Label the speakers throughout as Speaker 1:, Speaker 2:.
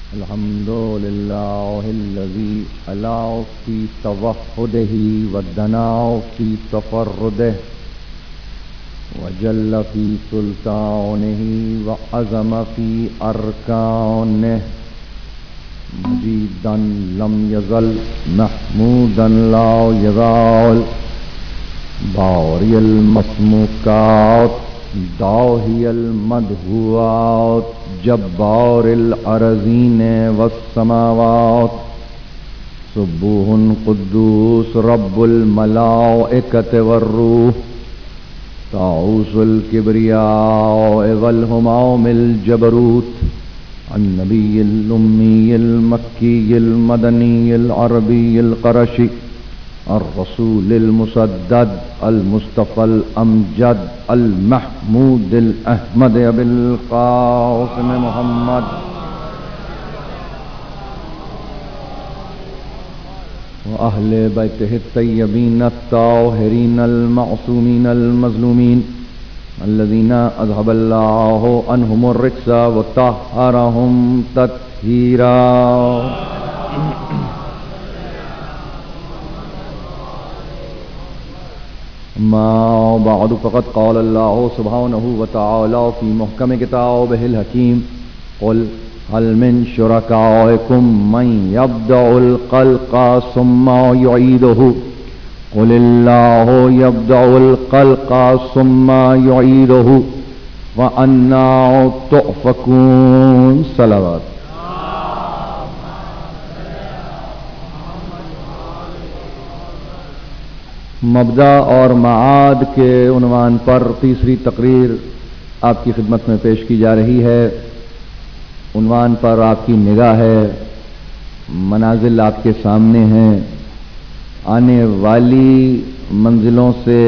Speaker 1: الحمد لله الذي ألا في توحده ودنا في تفرده وجل في سلطانه وعظم في أركانه مجيدا لم يزل محمودا لا يزال باري المسموكات داهي المدهوات جبار الأرضين والسماوات سبوح قدوس رب الملائكة والروح طاووس الكبرياء والهمام الجبروت النبي الأمي المكي المدني العربي القرشي الرسول المسدد المصطفى الأمجد المحمود الأحمد أبي القاسم محمد وأهل بيته الطيبين الطاهرين المعصومين المظلومين الذين أذهب الله عنهم الرجس وطهرهم تطهيرا ما بعد فقد قال الله سبحانه وتعالى في محكم كتابه الحكيم قل هل من شركائكم من يبدأ الخلق ثم يعيده قل الله يبدأ الخلق ثم يعيده وأنى تؤفكون صلوات مبدأ اور معاد کے عنوان پر تیسری تقریر آپ کی خدمت میں پیش کی جا رہی ہے۔ عنوان پر آپ کی نگاہ ہے، منازل آپ کے سامنے ہیں، آنے والی منزلوں سے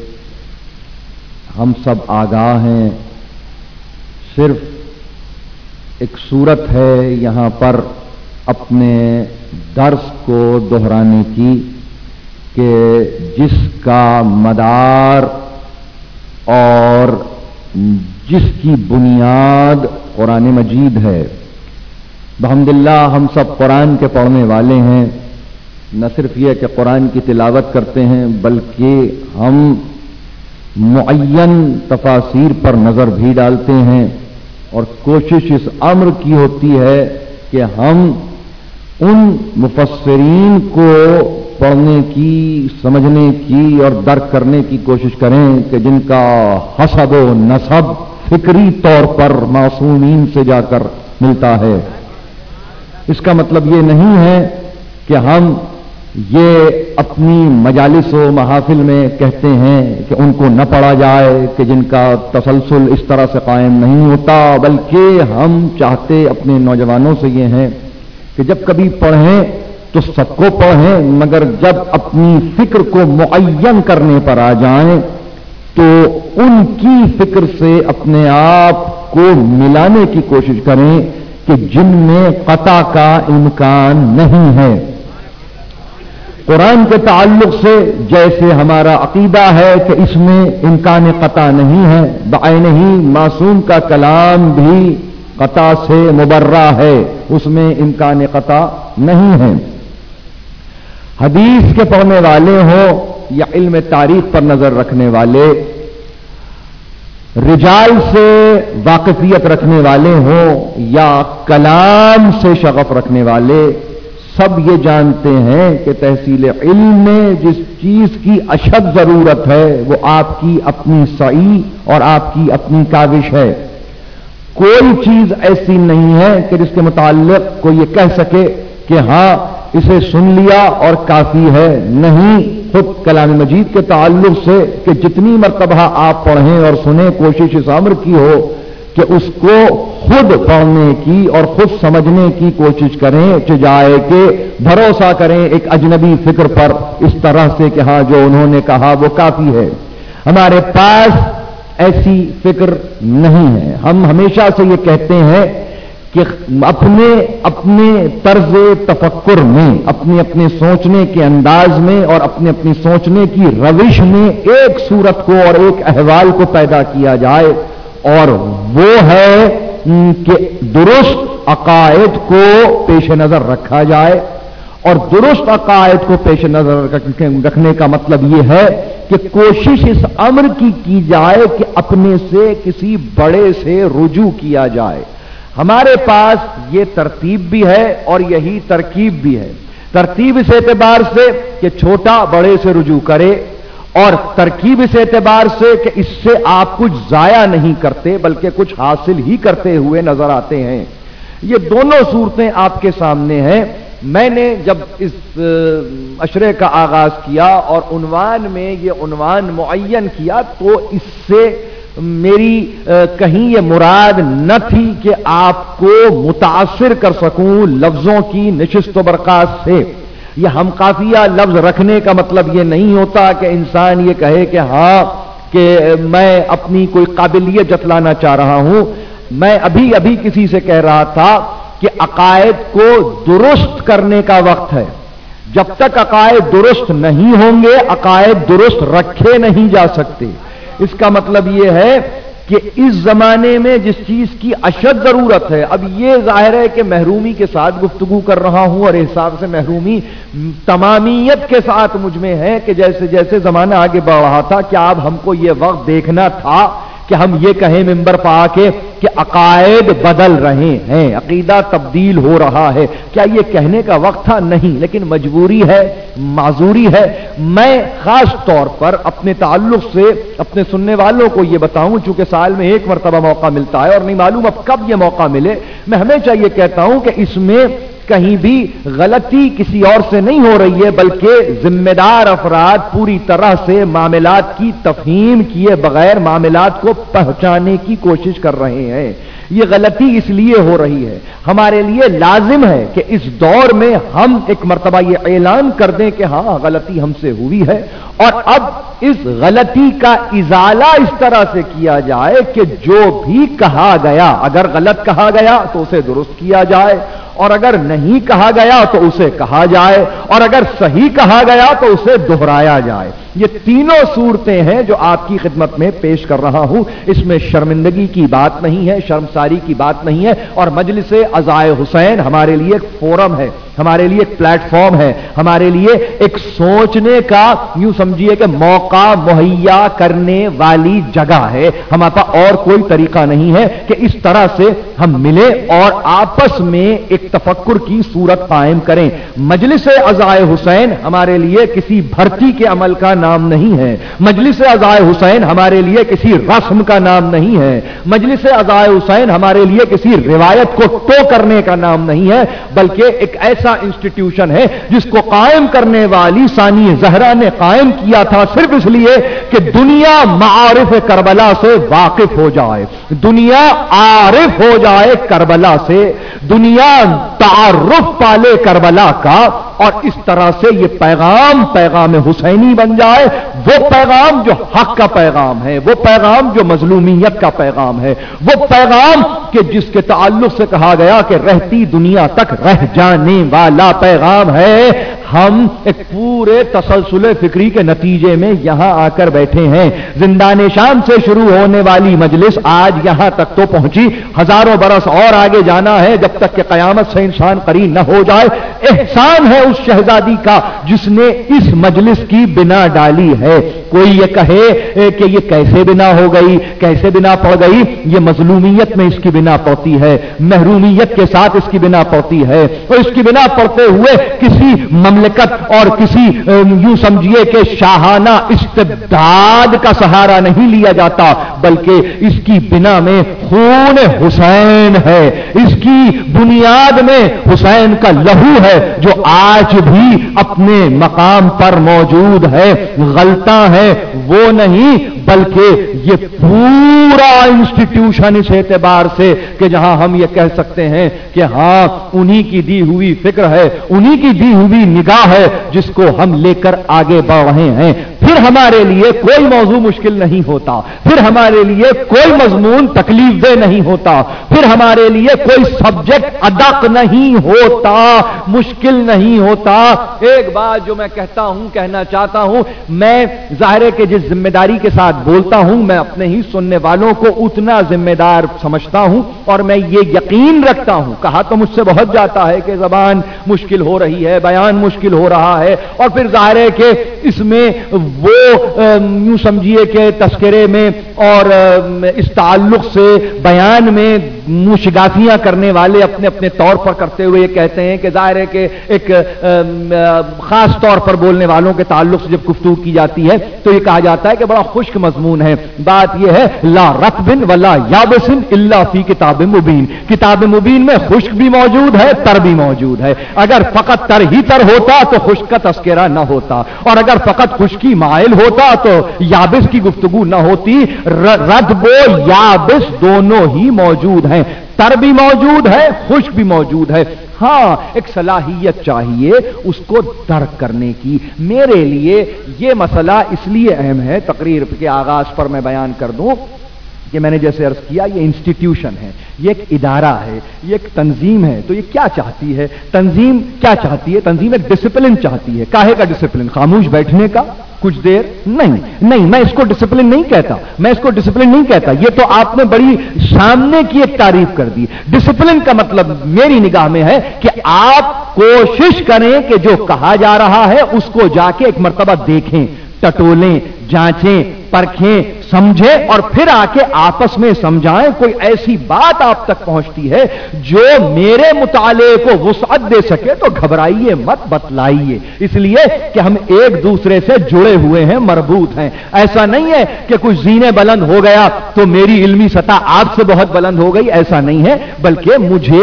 Speaker 1: ہم سب آگاہ ہیں، صرف ایک صورت ہے یہاں پر اپنے درس کو دہرانے کی کہ جس کا مدار اور جس کی بنیاد قرآن مجید ہے۔ بحمداللہ ہم سب قرآن کے پڑھنے والے ہیں، نہ صرف یہ کہ قرآن کی تلاوت کرتے ہیں بلکہ ہم معین تفاسیر پر نظر بھی ڈالتے ہیں، اور کوشش اس امر کی ہوتی ہے کہ ہم ان مفسرین کو پڑھنے کی، سمجھنے کی اور درک کرنے کی کوشش کریں کہ جن کا حسب و نسب فکری طور پر معصومین سے جا کر ملتا ہے۔ اس کا مطلب یہ نہیں ہے کہ ہم یہ اپنی مجالس و محافل میں کہتے ہیں کہ ان کو نہ پڑھا جائے، کہ جن کا تسلسل اس طرح سے قائم نہیں ہوتا، بلکہ ہم چاہتے اپنے نوجوانوں سے یہ ہیں کہ جب کبھی پڑھیں تو سب کو پڑھیں، مگر جب اپنی فکر کو معین کرنے پر آ جائیں تو ان کی فکر سے اپنے آپ کو ملانے کی کوشش کریں کہ جن میں قطع کا امکان نہیں ہے۔ قرآن کے تعلق سے جیسے ہمارا عقیدہ ہے کہ اس میں امکان قطع نہیں ہے، بعینہ ہی معصوم کا کلام بھی قطع سے مبرہ ہے، اس میں امکان قطع نہیں ہے۔ حدیث کے پڑھنے والے ہوں یا علم تاریخ پر نظر رکھنے والے، رجال سے واقفیت رکھنے والے ہوں یا کلام سے شغف رکھنے والے، سب یہ جانتے ہیں کہ تحصیل علم میں جس چیز کی اشد ضرورت ہے وہ آپ کی اپنی سعی اور آپ کی اپنی کاوش ہے۔ کوئی چیز ایسی نہیں ہے کہ جس کے متعلق کوئی یہ کہہ سکے کہ ہاں اسے سن لیا اور کافی ہے، نہیں۔ خود کلام مجید کے تعلق سے کہ جتنی مرتبہ آپ پڑھیں اور سنیں، کوشش اس امر کی ہو کہ اس کو خود پڑھنے کی اور خود سمجھنے کی کوشش کریں، چجائے کہ بھروسہ کریں ایک اجنبی فکر پر اس طرح سے کہ ہاں جو انہوں نے کہا وہ کافی ہے۔ ہمارے پاس ایسی فکر نہیں ہے۔ ہم ہمیشہ سے یہ کہتے ہیں کہ اپنے طرز تفکر میں، اپنے سوچنے کے انداز میں اور اپنی سوچنے کی روش میں ایک صورت کو اور ایک احوال کو پیدا کیا جائے، اور وہ ہے کہ درست अकायद को पेश नजर रखा जाए। और दुरुस्त अकायद को पेश नजर रखने का मतलब यह है कि कोशिश इस अम्र की जाए कि अपने से किसी बड़े से रुजू किया जाए। हमारे पास ये तरतीब भी है और यही तरकीब भी है। तरतीब इस एतबार से कि छोटा बड़े से रुजू करे, और तरकीब इस एतबार से कि इससे आप कुछ जाया नहीं करते बल्कि कुछ हासिल ही करते हुए नजर आते हैं। ये दोनों सूरतें आपके सामने हैं। मैंने जब इस अशरे का आगाज किया और उन्वान में ये उन्वान मुअय्यन किया तो इससे मेरी कहीं ये मुराद न थी कि आपको मुतासिर कर सकूं लफ्जों की निशिस्त बरक़ात से। ये हम काफिया लफ्ज रखने का मतलब ये नहीं होता कि इंसान ये कहे कि हाँ कि मैं अपनी कोई काबिलियत जतलाना चाह रहा हूं। मैं अभी अभी किसी से कह रहा था कि अकायद को दुरुस्त करने का वक्त है। जब तक अकायद दुरुस्त नहीं होंगे अकायद दुरुस्त रखे नहीं जा सकते। इसका मतलब यह है कि इस जमाने में जिस चीज की अशद जरूरत है, अब ये जाहिर है कि महरूमी के साथ गुफ्तगू कर रहा हूं और हिसाब से महरूमी तमामियत के साथ मुझ में है कि जैसे जैसे जमाना आगे बढ़ रहा था क्या अब हमको ये वक्त देखना था कि हम ये कहें मिंबर पर आके कि अकायद बदल रहे हैं, अकीदा तब्दील हो रहा है। क्या ये कहने का वक्त था? नहीं, लेकिन मजबूरी है, माजूरी है। मैं खास तौर पर अपने ताल्लुक से अपने सुनने वालों को ये बताऊं, चूंकि साल में एक मरतबा मौका मिलता है और नहीं मालूम अब कब ये मौका मिले, मैं हमेशा ये कहता हूं कि इसमें कहीं भी गलती किसी और से नहीं हो रही है बल्कि जिम्मेदार अफराद पूरी तरह से मामलात की तफहीम किए बगैर मामलात को पहचाने की कोशिश कर रहे हैं। ये गलती इसलिए हो रही है, हमारे लिए लाजिम है कि इस दौर में हम एक मर्तबा ये ऐलान कर दें कि हाँ गलती हमसे हुई है और अब इस गलती का इजाला इस तरह से किया जाए कि जो भी कहा गया, अगर गलत कहा गया तो उसे दुरुस्त किया जाए और अगर नहीं कहा गया तो उसे कहा जाए और अगर सही कहा गया तो उसे दोहराया जाए। ये तीनों सूरतें हैं जो आपकी खिदमत में पेश कर रहा हूं। इसमें शर्मिंदगी की बात नहीं है, शर्मसारी की बात नहीं है। और मजलिसे अज़ाए हुसैन हमारे लिए एक फोरम है, हमारे लिए एक प्लेटफॉर्म है, हमारे लिए एक सोचने का यूं समझिए कि मौका मुहैया करने वाली जगह है। हमारे पास और कोई तरीका नहीं है कि इस तरह से हम मिले और आपस में एक तफक्कुर की सूरत कायम करें। मजलिसे अज़ाए हुसैन हमारे लिए किसी भर्ती के अमल का नाम नहीं है। मजलिसे अज़ाए हुसैन हमारे लिए किसी रस्म का नाम नहीं है। मजलिसे अज़ाए हुसैन हमारे लिए किसी रिवायत को टो करने का नाम नहीं है, बल्कि एक ऐसा इंस्टीट्यूशन है जिसको कायम करने वाली सानी ज़हरा ने कायम किया था सिर्फ इसलिए कि दुनिया मारिफ करबला से वाकिफ हो जाए, दुनिया आरिफ हो जाए करबला से, दुनिया तारुफ पाले करबला का और इस तरह से ये पैगाम हुसैनी बन जाए। वो पैगाम जो हक का पैगाम है, वो पैगाम जो मजलूमियत का पैगाम है, वो पैगाम कि जिसके ताल्लुक से कहा गया कि रहती दुनिया तक रह जाने वाला पैगाम है। हम एक पूरे तसलसुल फिक्री के नतीजे में यहां आकर बैठे हैं। जिंदाने शाम से शुरू होने वाली मजलिस आज यहां तक तो पहुंची, हजारों बरस और आगे जाना है जब तक कि कयामत से इंसान करीब न हो जाए। एहसान है उस शहजादी का जिसने इस मजलिस की बिना डाली है। कोई ये कहे कि ये कैसे बिना हो गई, कैसे बिना पड़ गई, ये मजलूमियत में इसकी बिना पड़ती है, महरूमियत के साथ इसकी बिना पड़ती है और इसकी बिना पड़ते हुए किसी ममलकत और किसी यूं समझिए कि शाहाना इस्तिबदाद का सहारा नहीं लिया जाता, बल्कि इसकी बिना में खून हुसैन है, इसकी बुनियाद में हुसैन का लहू है जो आज भी अपने मकाम पर मौजूद है। गलता है वो नहीं बल्कि ये पूरा इंस्टीट्यूशन इस एतबार से कि जहां हम ये कह सकते हैं कि हां उन्हीं की दी हुई फिक्र है, उन्हीं की दी हुई निगाह है जिसको हम लेकर आगे बढ़ रहे हैं। پھر ہمارے لیے کوئی موضوع مشکل نہیں ہوتا، پھر ہمارے لیے کوئی مضمون تکلیف دہ نہیں ہوتا، پھر ہمارے لیے کوئی سبجیکٹ ادق نہیں ہوتا، مشکل نہیں ہوتا۔ ایک بات جو میں کہنا چاہتا ہوں، میں ظاہر ہے کہ جس ذمہ داری کے ساتھ بولتا ہوں، میں اپنے ہی سننے والوں کو اتنا ذمہ دار سمجھتا ہوں، اور میں یہ یقین رکھتا ہوں، کہا تو مجھ سے بہت جاتا ہے کہ زبان مشکل ہو رہی ہے، بیان مشکل ہو رہا ہے، اور پھر ظاہر ہے کہ اس میں وہ یوں سمجھیے کہ تذکرے میں اور اس تعلق سے بیان میں منشگافیاں کرنے والے اپنے اپنے طور پر کرتے ہوئے یہ کہتے ہیں کہ ظاہر ہے کہ ایک خاص طور پر بولنے والوں کے تعلق سے جب گفتگو کی جاتی ہے تو یہ کہا جاتا ہے کہ بڑا خشک مضمون ہے۔ بات یہ ہے لا رطب ولا یابس الا فی کتاب مبین، کتاب مبین میں خشک بھی موجود ہے، تر بھی موجود ہے۔ اگر فقط تر ہی تر ہوتا تو خشک کا تذکرہ نہ ہوتا، اور اگر فقط خشکی مائل ہوتا تو یابس کی گفتگو نہ ہوتی۔ رطب و یابس دونوں ہی موجود ہیں، تر بھی موجود ہے، خشک بھی موجود ہے۔ ہاں ایک صلاحیت چاہیے اس کو درک کرنے کی۔ میرے لیے یہ مسئلہ اس لیے اہم ہے، تقریر کے آغاز پر میں بیان کر دوں کہ میں نے جیسے عرض کیا یہ انسٹیٹیوشن ہے، یہ ایک ادارہ ہے، یہ ایک تنظیم ہے۔ تو یہ کیا چاہتی ہے تنظیم؟ کیا چاہتی ہے تنظیم؟ ایک ڈسپلن چاہتی ہے۔ کاہے کا ڈسپلن؟ خاموش بیٹھنے کا کچھ دیر؟ نہیں، میں اس کو ڈسپلن نہیں کہتا، میں اس کو ڈسپلن نہیں کہتا۔ یہ تو آپ نے بڑی سامنے کی ایک تعریف کر دی۔ ڈسپلن کا مطلب میری نگاہ میں ہے کہ آپ کوشش کریں کہ جو کہا جا رہا ہے اس کو جا کے ایک مرتبہ دیکھیں، ٹٹولیں، جانچیں، پرکھیں، سمجھیں، اور پھر آ کے آپس میں سمجھائیں۔ کوئی ایسی بات آپ تک پہنچتی ہے جو میرے مطالعے کو وسعت دے سکے تو گھبرائیے مت، بتلائیے، اس لیے کہ ہم ایک دوسرے سے جڑے ہوئے ہیں، مربوط ہیں۔ ایسا نہیں ہے کہ کچھ زینے بلند ہو گیا تو میری علمی سطح آپ سے بہت بلند ہو گئی، ایسا نہیں ہے، بلکہ مجھے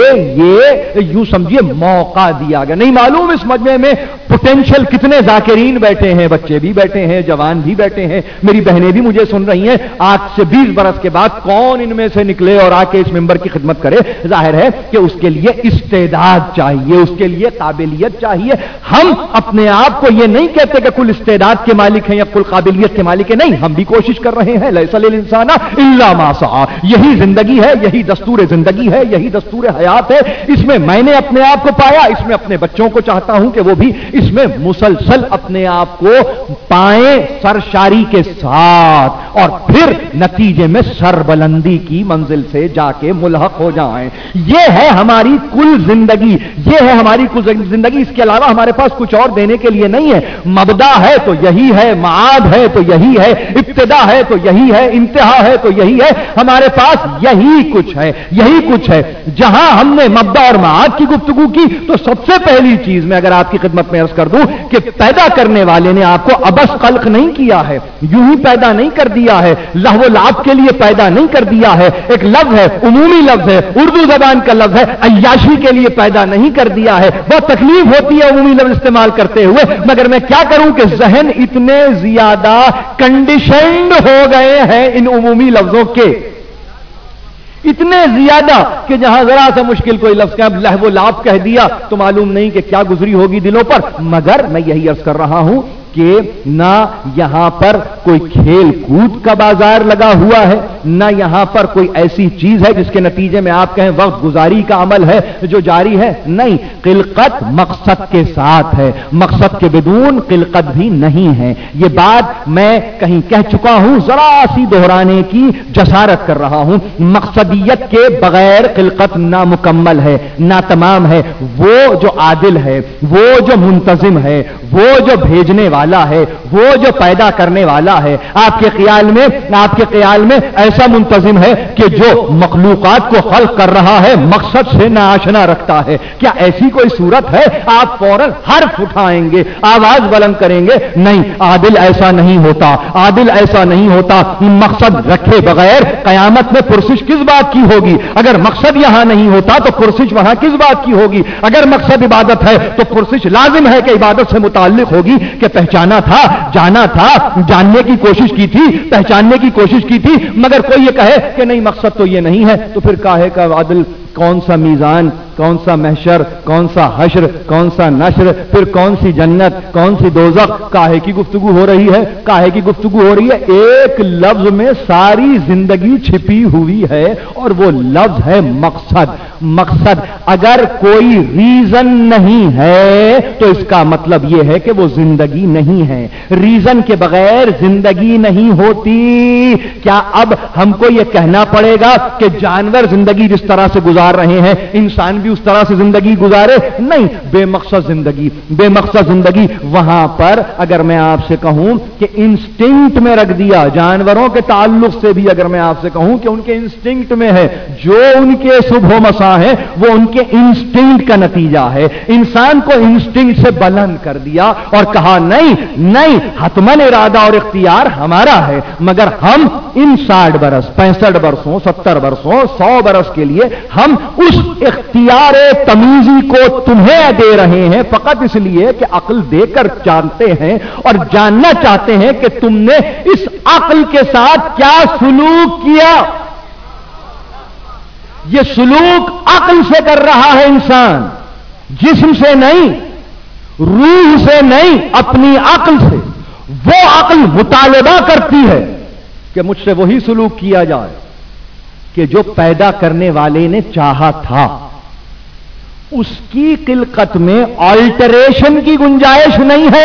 Speaker 1: یہ یوں سمجھیے موقع دیا گیا۔ نہیں معلوم اس مجمع میں پوٹینشل کتنے ذاکرین بیٹھے ہیں، بچے بھی بیٹھے ہیں، جوان بھی بیٹھے ہیں، میری بہنیں بھی مجھے سن رہی ہیں۔ آج سے 20 برس کے بعد کون ان میں سے نکلے اور آ کے اس ممبر کی خدمت کرے؟ ظاہر ہے کہ اس کے لیے استعداد چاہیے، اس کے لیے قابلیت چاہیے۔ ہم اپنے آپ کو یہ نہیں کہتے کہ کل استعداد کے مالک ہیں یا کل قابلیت کے مالک ہیں، نہیں، ہم بھی کوشش کر رہے ہیں۔ لیس للانسان الا ما سعى، یہی زندگی ہے، یہی دستور زندگی ہے، یہی دستور حیات ہے۔ اس میں میں نے اپنے آپ کو پایا، اس میں اپنے بچوں کو چاہتا ہوں کہ وہ بھی اس میں مسلسل اپنے آپ کو پائیں سرشاری کے ساتھ، اور پھر نتیجے میں سربلندی کی منزل سے جا کے ملحق ہو جائیں۔ یہ ہے ہماری کل زندگی، یہ ہے ہماری کل زندگی۔ اس کے علاوہ ہمارے پاس کچھ اور دینے کے لیے نہیں ہے۔ مبدا ہے تو یہی ہے، معاد ہے تو یہی ہے، ابتدا ہے تو یہی ہے، انتہا ہے تو یہی ہے۔ ہمارے پاس یہی کچھ ہے، یہی کچھ ہے۔ جہاں ہم نے مبدا اور معاد کی گفتگو کی تو سب سے پہلی چیز میں اگر آپ کی خدمت میں عرض کر دوں کہ پیدا کرنے والے نے آپ کو عبث خلق نہیں کیا ہے، یوں ہی پیدا نہیں کر دیا ہے، لہو لعب کے لیے پیدا نہیں کر دیا ہے۔ ایک لفظ ہے، عمومی لفظ ہے، اردو زبان کا لفظ ہے، عیاشی کے لیے پیدا نہیں کر دیا ہے۔ بہت تکلیف ہوتی ہے عمومی لفظ استعمال کرتے ہوئے، مگر میں کیا کروں کہ ذہن اتنے زیادہ کنڈیشنڈ ہو گئے ہیں ان عمومی لفظوں کے، اتنے زیادہ کہ جہاں ذرا سا مشکل کوئی لفظ کا لہو لعب کہہ دیا تو معلوم نہیں کہ کیا گزری ہوگی دلوں پر۔ مگر میں یہی عرض کر رہا ہوں کہ نہ یہاں پر کوئی کھیل کود کا بازار لگا ہوا ہے، نہ یہاں پر کوئی ایسی چیز ہے جس کے نتیجے میں آپ کہیں وقت گزاری کا عمل ہے جو جاری ہے، نہیں، خلقت مقصد کے ساتھ ہے، مقصد کے بدون خلقت بھی نہیں ہے۔ یہ بات میں کہیں کہہ چکا ہوں، ذرا سی دہرانے کی جسارت کر رہا ہوں۔ مقصدیت کے بغیر خلقت نامکمل ہے، ناتمام ہے۔ وہ جو عادل ہے، وہ جو منتظم ہے، وہ جو بھیجنے والا ہے، وہ جو پیدا کرنے والا ہے، آپ کے خیال میں ایسا منتظم ہے کہ جو مخلوقات کو خلق کر رہا ہے مقصد سے ناآشنا رکھتا ہے؟ کیا ایسی کوئی صورت ہے؟ آپ فوراً حرف اٹھائیں گے، آواز بلند کریں گے، نہیں، عادل ایسا نہیں ہوتا، عادل ایسا نہیں ہوتا۔ مقصد رکھے بغیر قیامت میں پرسش کس بات کی ہوگی؟ اگر مقصد یہاں نہیں ہوتا تو پرسش وہاں کس بات کی ہوگی؟ اگر مقصد عبادت ہے تو پرسش لازم ہے کہ عبادت سے متعلق ہوگی کہ پہچانا تھا، جانا تھا، جاننے کی کوشش کی تھی، پہچاننے کی کوشش کی تھی، مگر کوئی یہ کہے کہ نہیں مقصد تو یہ نہیں ہے، تو پھر کاہے کا عدل، کون سا میزان कौन सा महशर, कौन सा हश्र, कौन सा नश्र, फिर कौन सी जन्नत, कौन सी दोज़ख, काहे की गुफ्तगू हो रही है, काहे की गुफ्तगू हो रही है। एक लफ्ज में सारी जिंदगी छिपी हुई है और वो लफ्ज है मकसद। मकसद अगर कोई रीजन नहीं है तो इसका मतलब यह है कि वो जिंदगी नहीं है। रीजन के बगैर जिंदगी नहीं होती। क्या अब हमको यह कहना पड़ेगा कि जानवर जिंदगी जिस तरह से गुजार रहे हैं इंसान भी उस तरह से जिंदगी गुजारे? नहीं, बेमकसद जिंदगी, बेमकसद जिंदगी। वहां पर अगर मैं आपसे कहूं कि इंस्टिंक्ट में रख दिया, जानवरों के ताल्लुक से भी अगर मैं आपसे कहूं कि उनके इंस्टिंक्ट में है, जो उनके सुबह मसा है वो उनके इंस्टिंक्ट का नतीजा है। इंसान को इंस्टिंक्ट से बुलंद कर दिया और कहा नहीं नहीं, हतमन इरादा और इख्तियार हमारा है, मगर हम इन 60 बरस, 65 बरसों, 70 बरसों, 100 बरस के लिए हम उस इख्तियार तमीजी को तुम्हें दे रहे हैं फकत इसलिए कि अक्ल देकर जानते हैं और जानना चाहते हैं कि तुमने इस अक्ल के साथ क्या सुलूक किया। ये सुलूक अक्ल से कर रहा है इंसान, जिस्म से नहीं, रूह से नहीं, अपनी अक्ल से। वो अक्ल मुतालबा करती है कि मुझसे वही सुलूक किया जाए कि जो पैदा करने वाले ने चाहा था। उसकी खिलकत में ऑल्टरेशन की गुंजाइश नहीं है,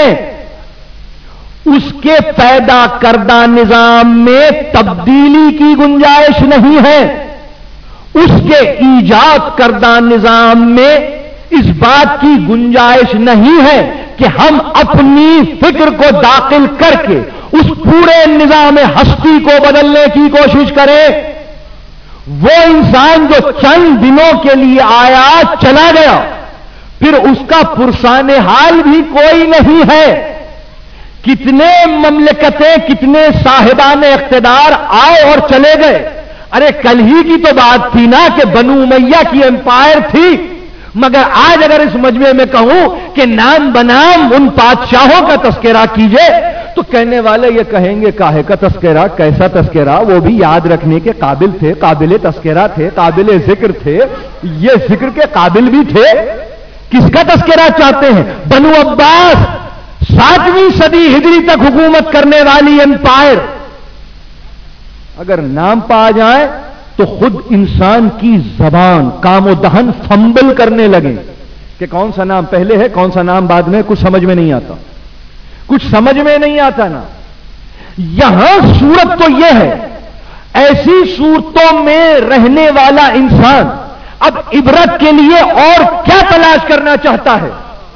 Speaker 1: उसके पैदा करदा निजाम में तब्दीली की गुंजाइश नहीं है, उसके ईजाद करदा निजाम में इस बात की गुंजाइश नहीं है कि हम अपनी फिक्र को दाखिल करके उस पूरे निजाम हस्ती को बदलने की कोशिश करें। वो इंसान जो चंद दिनों के लिए आया चला गया, फिर उसका पुरसाने हाल भी कोई नहीं है। कितने ममलकतें, कितने साहिबाने इख्तिदार आए और चले गए। अरे कल ही की तो बात थी ना कि बनु उमैया की एम्पायर थी, मगर आज अगर इस मजमे में कहूं कि नाम बनाम उन बादशाहों का तस्करा कीजिए तो कहने वाले ये कहेंगे काहे का तस्करा, कैसा तस्करा, वो भी याद रखने के काबिल थे, काबिल तस्करा थे, काबिल जिक्र थे, ये जिक्र के काबिल भी थे। किसका तस्करा चाहते हैं? बनु अब्बास, 7वीं सदी हिजरी तक हुकूमत करने वाली एम्पायर। अगर नाम पा जाए तो खुद इंसान की जबान कामो दहन फंबल करने लगे कि कौन सा नाम पहले है, कौन सा नाम बाद में, कुछ समझ में नहीं आता, कुछ समझ में नहीं आता ना। यहां सूरत तो यह है, ऐसी सूरतों में रहने वाला इंसान अब इबरत के लिए और क्या तलाश करना चाहता है?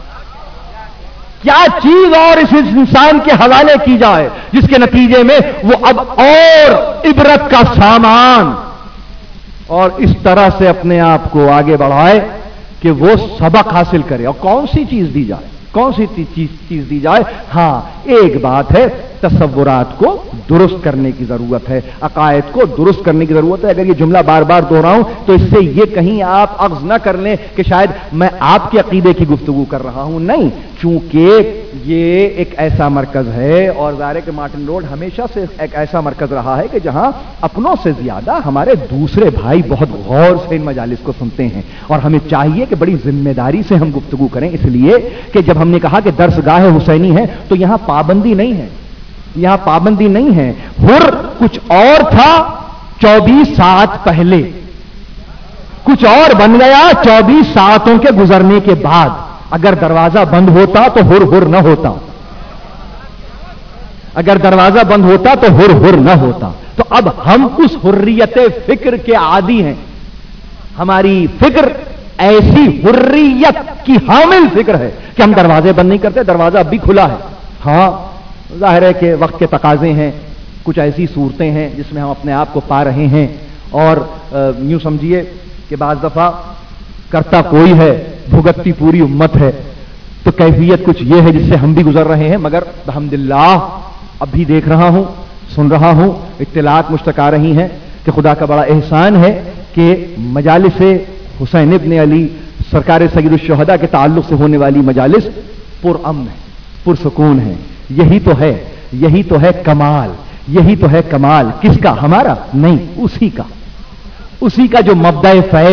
Speaker 1: क्या चीज और इस इंसान के हवाले की जाए जिसके नतीजे में वो अब और इबरत का सामान और इस तरह से अपने आप को आगे बढ़ाए कि वो सबक हासिल करे। और कौन सी चीज दी जाए, कौन सी चीज दी जाए? हां, एक बात है, तसव्वुरात को दुरुस्त करने की जरूरत है, अकायद को दुरुस्त करने की जरूरत है। अगर ये जुमला बार बार दोहराऊं तो इससे ये कहीं आप अख्ज़ न कर लें कि शायद मैं आपके अकीदे की गुफ्तगू कर रहा हूं। नहीं, चूंकि ये एक ऐसा मरकज है और ज़ाहिर है कि मार्टिन रोड हमेशा से एक ऐसा मरकज रहा है कि जहां अपनों से ज्यादा हमारे दूसरे भाई बहुत गौर से इन मजालिस को सुनते हैं और हमें चाहिए कि बड़ी जिम्मेदारी से हम गुफ्तगू करें। इसलिए कि जब हमने कहा कि दर्सगाह हुसैनी है तो यहां पाबंदी नहीं है, यहां पाबंदी नहीं है। हुर कुछ और था 24 सात पहले, कुछ और बन गया 24 सातों के गुजरने के बाद। अगर दरवाजा बंद होता तो हुर हुर न होता, अगर दरवाजा बंद होता तो हुर हुर न होता। तो अब हम उस हुर्रियत फिक्र के आदी हैं। हमारी फिक्र ऐसी हुर्रियत की हामिल फिक्र है कि हम दरवाजे बंद नहीं करते, दरवाजा अब भी खुला है। हां, जाहिर है कि वक्त के तकाजे हैं, कुछ ऐसी सूरतें हैं जिसमें हम अपने आप को पा रहे हैं और यूं समझिए कि बाज़ दफा करता कोई है, भुगतती पूरी उम्मत है। तो कैफियत कुछ ये है जिससे हम भी गुजर रहे हैं, मगर अल्हम्दुलिल्लाह अब भी देख रहा हूं, सुन रहा हूं, इत्तिलात मुझ तक आ रही हैं कि खुदा का बड़ा एहसान है कि मजालिस हुसैन इब्न अली सरकार सय्यदुश शुहदा के ताल्लुक से होने वाली मजालिस पुरअमन है, पुरसुकून है। यही तो है, यही तो है कमाल, यही तो है कमाल। किसका? हमारा नहीं, उसी का, उसी का जो मब्दा फैज है।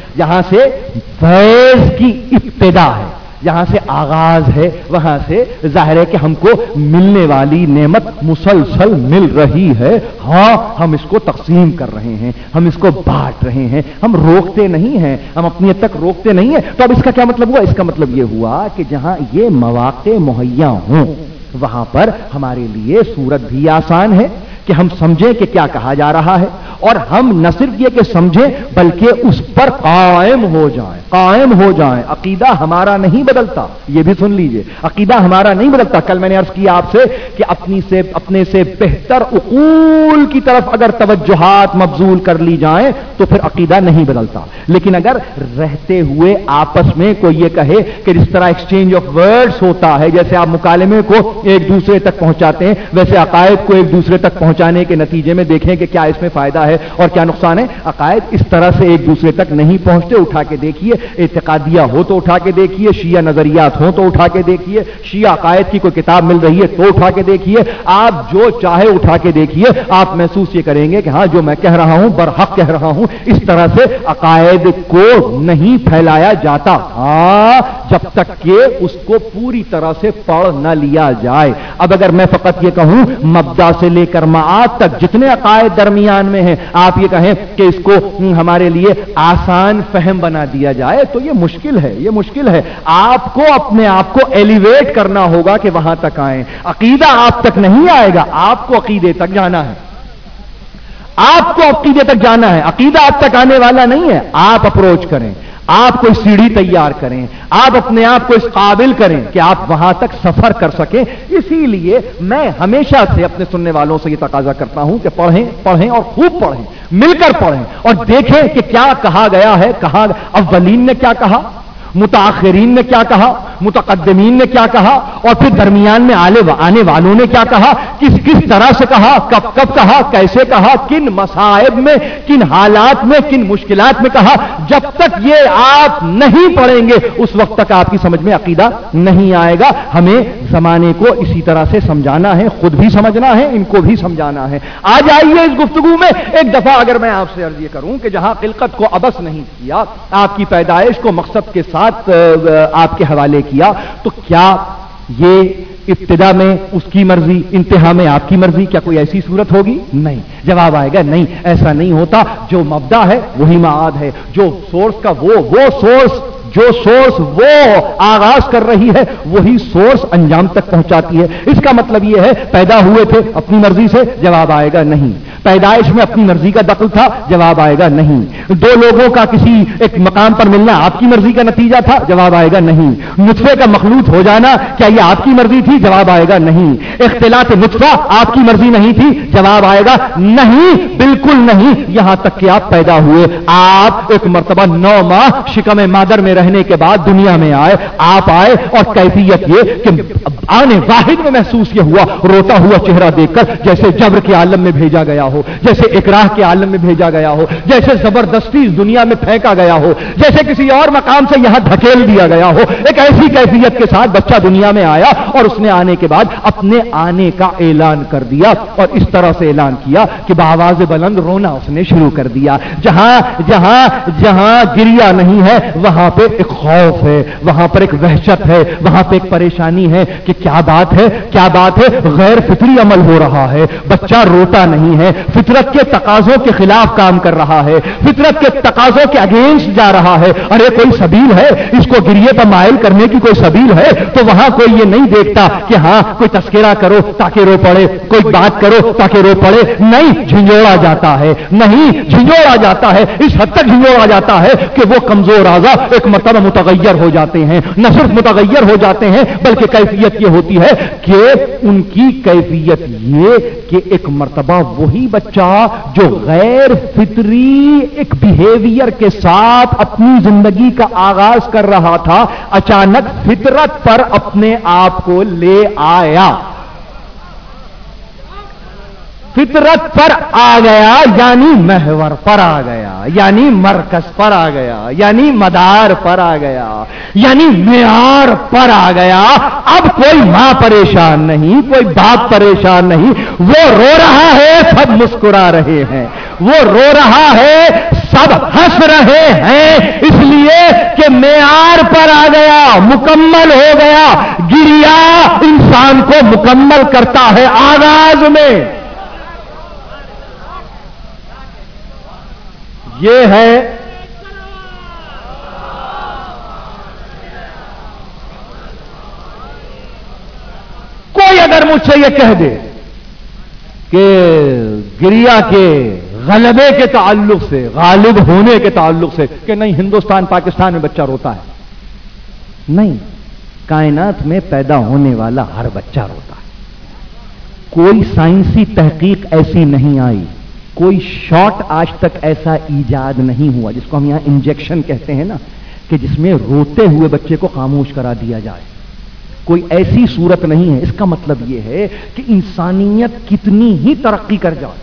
Speaker 1: جہاں سے فیض کی ابتدا ہے، جہاں سے آغاز ہے، وہاں سے ظاہر ہے کہ ہم کو ملنے والی نعمت مسلسل مل رہی ہے. ہاں ہم اس کو تقسیم کر رہے ہیں، ہم اس کو بانٹ رہے ہیں، ہم روکتے نہیں ہیں، ہم اپنی حد تک روکتے نہیں ہیں. تو اب اس کا کیا مطلب ہوا؟ اس کا مطلب یہ ہوا کہ جہاں یہ مواقع مہیا ہوں وہاں پر ہمارے لیے صورت بھی آسان ہے کہ ہم سمجھیں کہ کیا کہا جا رہا ہے، اور ہم نہ صرف یہ کہ سمجھیں بلکہ اس پر قائم ہو جائیں. عقیدہ ہمارا نہیں بدلتا، یہ بھی سن لیجئے، عقیدہ ہمارا نہیں بدلتا. کل میں نے عرض کیا آپ سے کہ اپنے سے بہتر عقول کی طرف اگر توجہات مبذول کر لی جائیں تو پھر عقیدہ نہیں بدلتا. لیکن اگر رہتے ہوئے آپس میں کوئی یہ کہے کہ جس طرح ایکسچینج آف ورڈز ہوتا ہے، جیسے آپ مکالمے کو ایک دوسرے تک پہنچاتے ہیں، ویسے عقائد کو ایک دوسرے تک پہنچانے کے نتیجے میں دیکھیں کہ کیا اس میں فائدہ ہے اور کیا نقصان ہے. عقائد اس طرح سے ایک دوسرے تک نہیں پہنچتے. اٹھا کے دیکھیے، اعتقادیہ ہو تو اٹھا کے دیکھیے، شیعہ نظریات ہوں تو اٹھا کے دیکھیے، شیعہ عقائد کی کوئی کتاب مل رہی ہے تو اٹھا کے دیکھیے، آپ جو چاہے اٹھا کے دیکھیے، آپ محسوس یہ کریں گے کہ ہاں جو میں کہہ رہا ہوں برحق کہہ رہا ہوں. اس طرح سے عقائد کو نہیں پھیلایا جاتا ہاں جب تک کہ اس کو پوری طرح سے پڑھ نہ لیا جائے. اب اگر میں فقط یہ کہوں مبدا سے لے کر معاد تک جتنے عقائد درمیان میں ہیں، آپ یہ کہیں کہ اس کو ہمارے لیے آسان فہم بنا دیا جائے تو یہ مشکل ہے. آپ کو اپنے آپ کو ایلیویٹ کرنا ہوگا کہ وہاں تک آئیں. عقیدہ آپ تک نہیں آئے گا، آپ کو عقیدے تک جانا ہے. عقیدہ آپ تک آنے والا نہیں ہے. آپ اپروچ کریں، آپ کوئی سیڑھی تیار کریں، آپ اپنے آپ کو اس قابل کریں کہ آپ وہاں تک سفر کر سکیں. اسی لیے میں ہمیشہ سے اپنے سننے والوں سے یہ تقاضا کرتا ہوں کہ پڑھیں اور خوب پڑھیں، مل کر پڑھیں اور دیکھیں کہ کیا کہا گیا ہے. اولین نے کیا کہا، متاخرین نے کیا کہا، متقدمین نے کیا کہا، اور پھر درمیان میں آنے والوں نے کیا کہا، کس طرح سے کہا، کب کہا، کیسے کہا، کن مصائب میں، کن حالات میں، کن مشکلات میں کہا. جب تک یہ آپ نہیں پڑھیں گے اس وقت تک آپ کی سمجھ میں عقیدہ نہیں آئے گا. ہمیں زمانے کو اسی طرح سے سمجھانا ہے، خود بھی سمجھنا ہے، ان کو بھی سمجھانا ہے. آج آئیے اس گفتگو میں ایک دفعہ اگر میں آپ سے عرض یہ کروں کہ جہاں خلقت کو عبث نہیں کیا، آپ کی پیدائش کو مقصد کے ساتھ آپ کے حوالے کیا، تو کیا یہ ابتدا میں اس کی مرضی، انتہا میں آپ کی مرضی، کیا کوئی ایسی صورت ہوگی؟ نہیں. جواب آئے گا نہیں، ایسا نہیں ہوتا. جو مبدا ہے وہی معاد ہے، جو سورس کا جو سورس وہ آغاز کر رہی ہے وہی سورس انجام تک پہنچاتی ہے. اس کا مطلب یہ ہے پیدا ہوئے تھے اپنی مرضی سے، جواب آئے گا نہیں. پیدائش میں اپنی مرضی کا دخل تھا، جواب آئے گا نہیں. دو لوگوں کا کسی ایک مقام پر ملنا آپ کی مرضی کا نتیجہ تھا، جواب آئے گا نہیں. نطفے کا مخلوط ہو جانا کیا یہ آپ کی مرضی تھی؟ جواب آئے گا نہیں. اختلاط نطفہ آپ کی مرضی نہیں تھی، جواب آئے گا نہیں، بالکل نہیں. یہاں تک کہ آپ پیدا ہوئے، آپ ایک مرتبہ 9 ماہ شکم مادر میں رہنے کے بعد دنیا میں آئے، آپ آئے اور کیفیت یہ کہ آنے واحد میں محسوس یہ ہوا، روتا ہوا چہرہ دیکھ کر جیسے جبر کے عالم میں بھیجا گیا ہو، جیسے اکراہ کے عالم میں بھیجا گیا ہو، جیسے زبردستی اس دنیا میں پھینکا گیا ہو، جیسے کسی اور مقام سے یہاں دھکیل دیا گیا ہو. ایک ایسی کیفیت کے ساتھ بچہ دنیا میں آیا اور اس نے آنے کے بعد اپنے آنے کا اعلان کر دیا، اور اس طرح سے اعلان کیا کہ بآواز بلند رونا اس نے شروع کر دیا. جہاں گریا نہیں ہے وہاں پہ ایک خوف ہے، وہاں پر ایک وحشت ہے، وہاں پہ ایک پریشانی ہے کہ کیا بات ہے، غیر فطری عمل ہو رہا ہے. بچہ روتا نہیں ہے، فطرت کے تقاضوں کے خلاف کام کر رہا ہے، فطرت کے تقاضوں کے اگینسٹ جا رہا ہے. ارے کوئی سبیل ہے اس کو گریے پر مائل کرنے کی، کوئی سبیل ہے؟ تو وہاں کوئی یہ نہیں دیکھتا کہ ہاں کوئی تذکرہ کرو تاکہ رو پڑے، کوئی بات کرو تاکہ رو پڑے. نہیں، جھنجھوڑا جاتا ہے، اس حد تک جھنجھوڑا جاتا ہے کہ وہ کمزور اعضاء ایک مرتبہ متغیر ہو جاتے ہیں. نہ صرف متغیر ہو جاتے ہیں بلکہ کیفیت یہ ہوتی ہے کہ ان کی کیفیت یہ کہ ایک مرتبہ وہی بچہ جو غیر فطری ایک بیہیویئر کے ساتھ اپنی زندگی کا آغاز کر رہا تھا، اچانک فطرت پر اپنے آپ کو لے آیا، فطرت پر آ گیا، یعنی محور پر آ گیا، یعنی مرکز پر آ گیا، یعنی مدار پر آ گیا، یعنی معیار پر آ گیا. اب کوئی ماں پریشان نہیں، کوئی باپ پریشان نہیں. وہ رو رہا ہے، سب مسکرا رہے ہیں. وہ رو رہا ہے، سب ہنس رہے ہیں اس لیے کہ معیار پر آ گیا، مکمل ہو گیا۔ گریا انسان کو مکمل کرتا ہے آغاز میں۔ یہ ہے کوئی اگر مجھ سے یہ کہہ دے کہ گریا کے غلبے کے تعلق سے، غالب ہونے کے تعلق سے، کہ نہیں ہندوستان پاکستان میں بچہ روتا ہے، نہیں، کائنات میں پیدا ہونے والا ہر بچہ روتا ہے۔ کوئی سائنسی تحقیق ایسی نہیں آئی، کوئی شاٹ آج تک ایسا ایجاد نہیں ہوا جس کو ہم یہاں انجیکشن کہتے ہیں نا، کہ جس میں روتے ہوئے بچے کو خاموش کرا دیا جائے۔ کوئی ایسی صورت نہیں ہے۔ اس کا مطلب یہ ہے کہ انسانیت کتنی ہی ترقی کر جائے،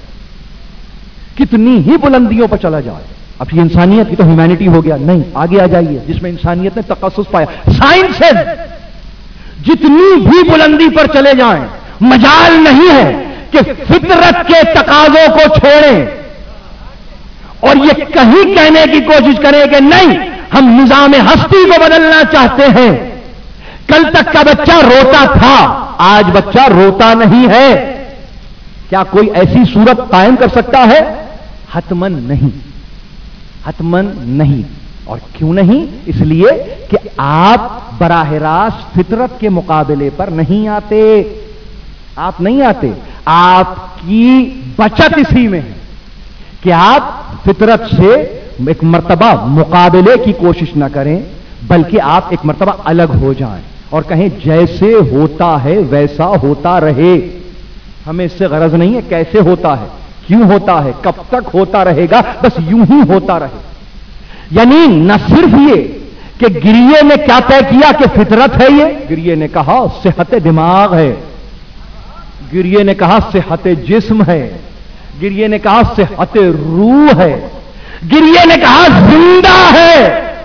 Speaker 1: کتنی ہی بلندیوں پر چلا جائے، اب یہ انسانیت کی تو ہیومینٹی ہو گیا، نہیں، آگے آ جائیے جس میں انسانیت نے تخصص پایا، سائنسز جتنی بھی بلندی پر چلے جائیں، مجال نہیں ہے کہ فطرت کے تقاضوں کو چھوڑیں اور یہ کہیں کہنے کی کوشش کریں کہ نہیں ہم نظام ہستی کو بدلنا چاہتے ہیں۔ کل تک کا بچہ روتا تھا، آج بچہ روتا نہیں ہے۔ کیا کوئی ایسی صورت قائم کر سکتا ہے؟ حتمن نہیں، حتمن نہیں۔ اور کیوں نہیں؟ اس لیے کہ آپ براہ راست فطرت کے مقابلے پر نہیں آتے، آپ نہیں آتے۔ آپ کی بچت اسی میں ہے کہ آپ فطرت سے ایک مرتبہ مقابلے کی کوشش نہ کریں، بلکہ آپ ایک مرتبہ الگ ہو جائیں اور کہیں جیسے ہوتا ہے ویسا ہوتا رہے، ہمیں اس سے غرض نہیں ہے کیسے ہوتا ہے، کیوں ہوتا ہے، کب تک ہوتا رہے گا، بس یوں ہی ہوتا رہے۔ یعنی نہ صرف یہ کہ گریے نے کیا طے کیا کہ فطرت ہے، یہ گریے نے کہا صحت دماغ ہے، گریے نے کہا صحت جسم ہے، گریے نے کہا صحت روح ہے، گریے نے کہا زندہ ہے۔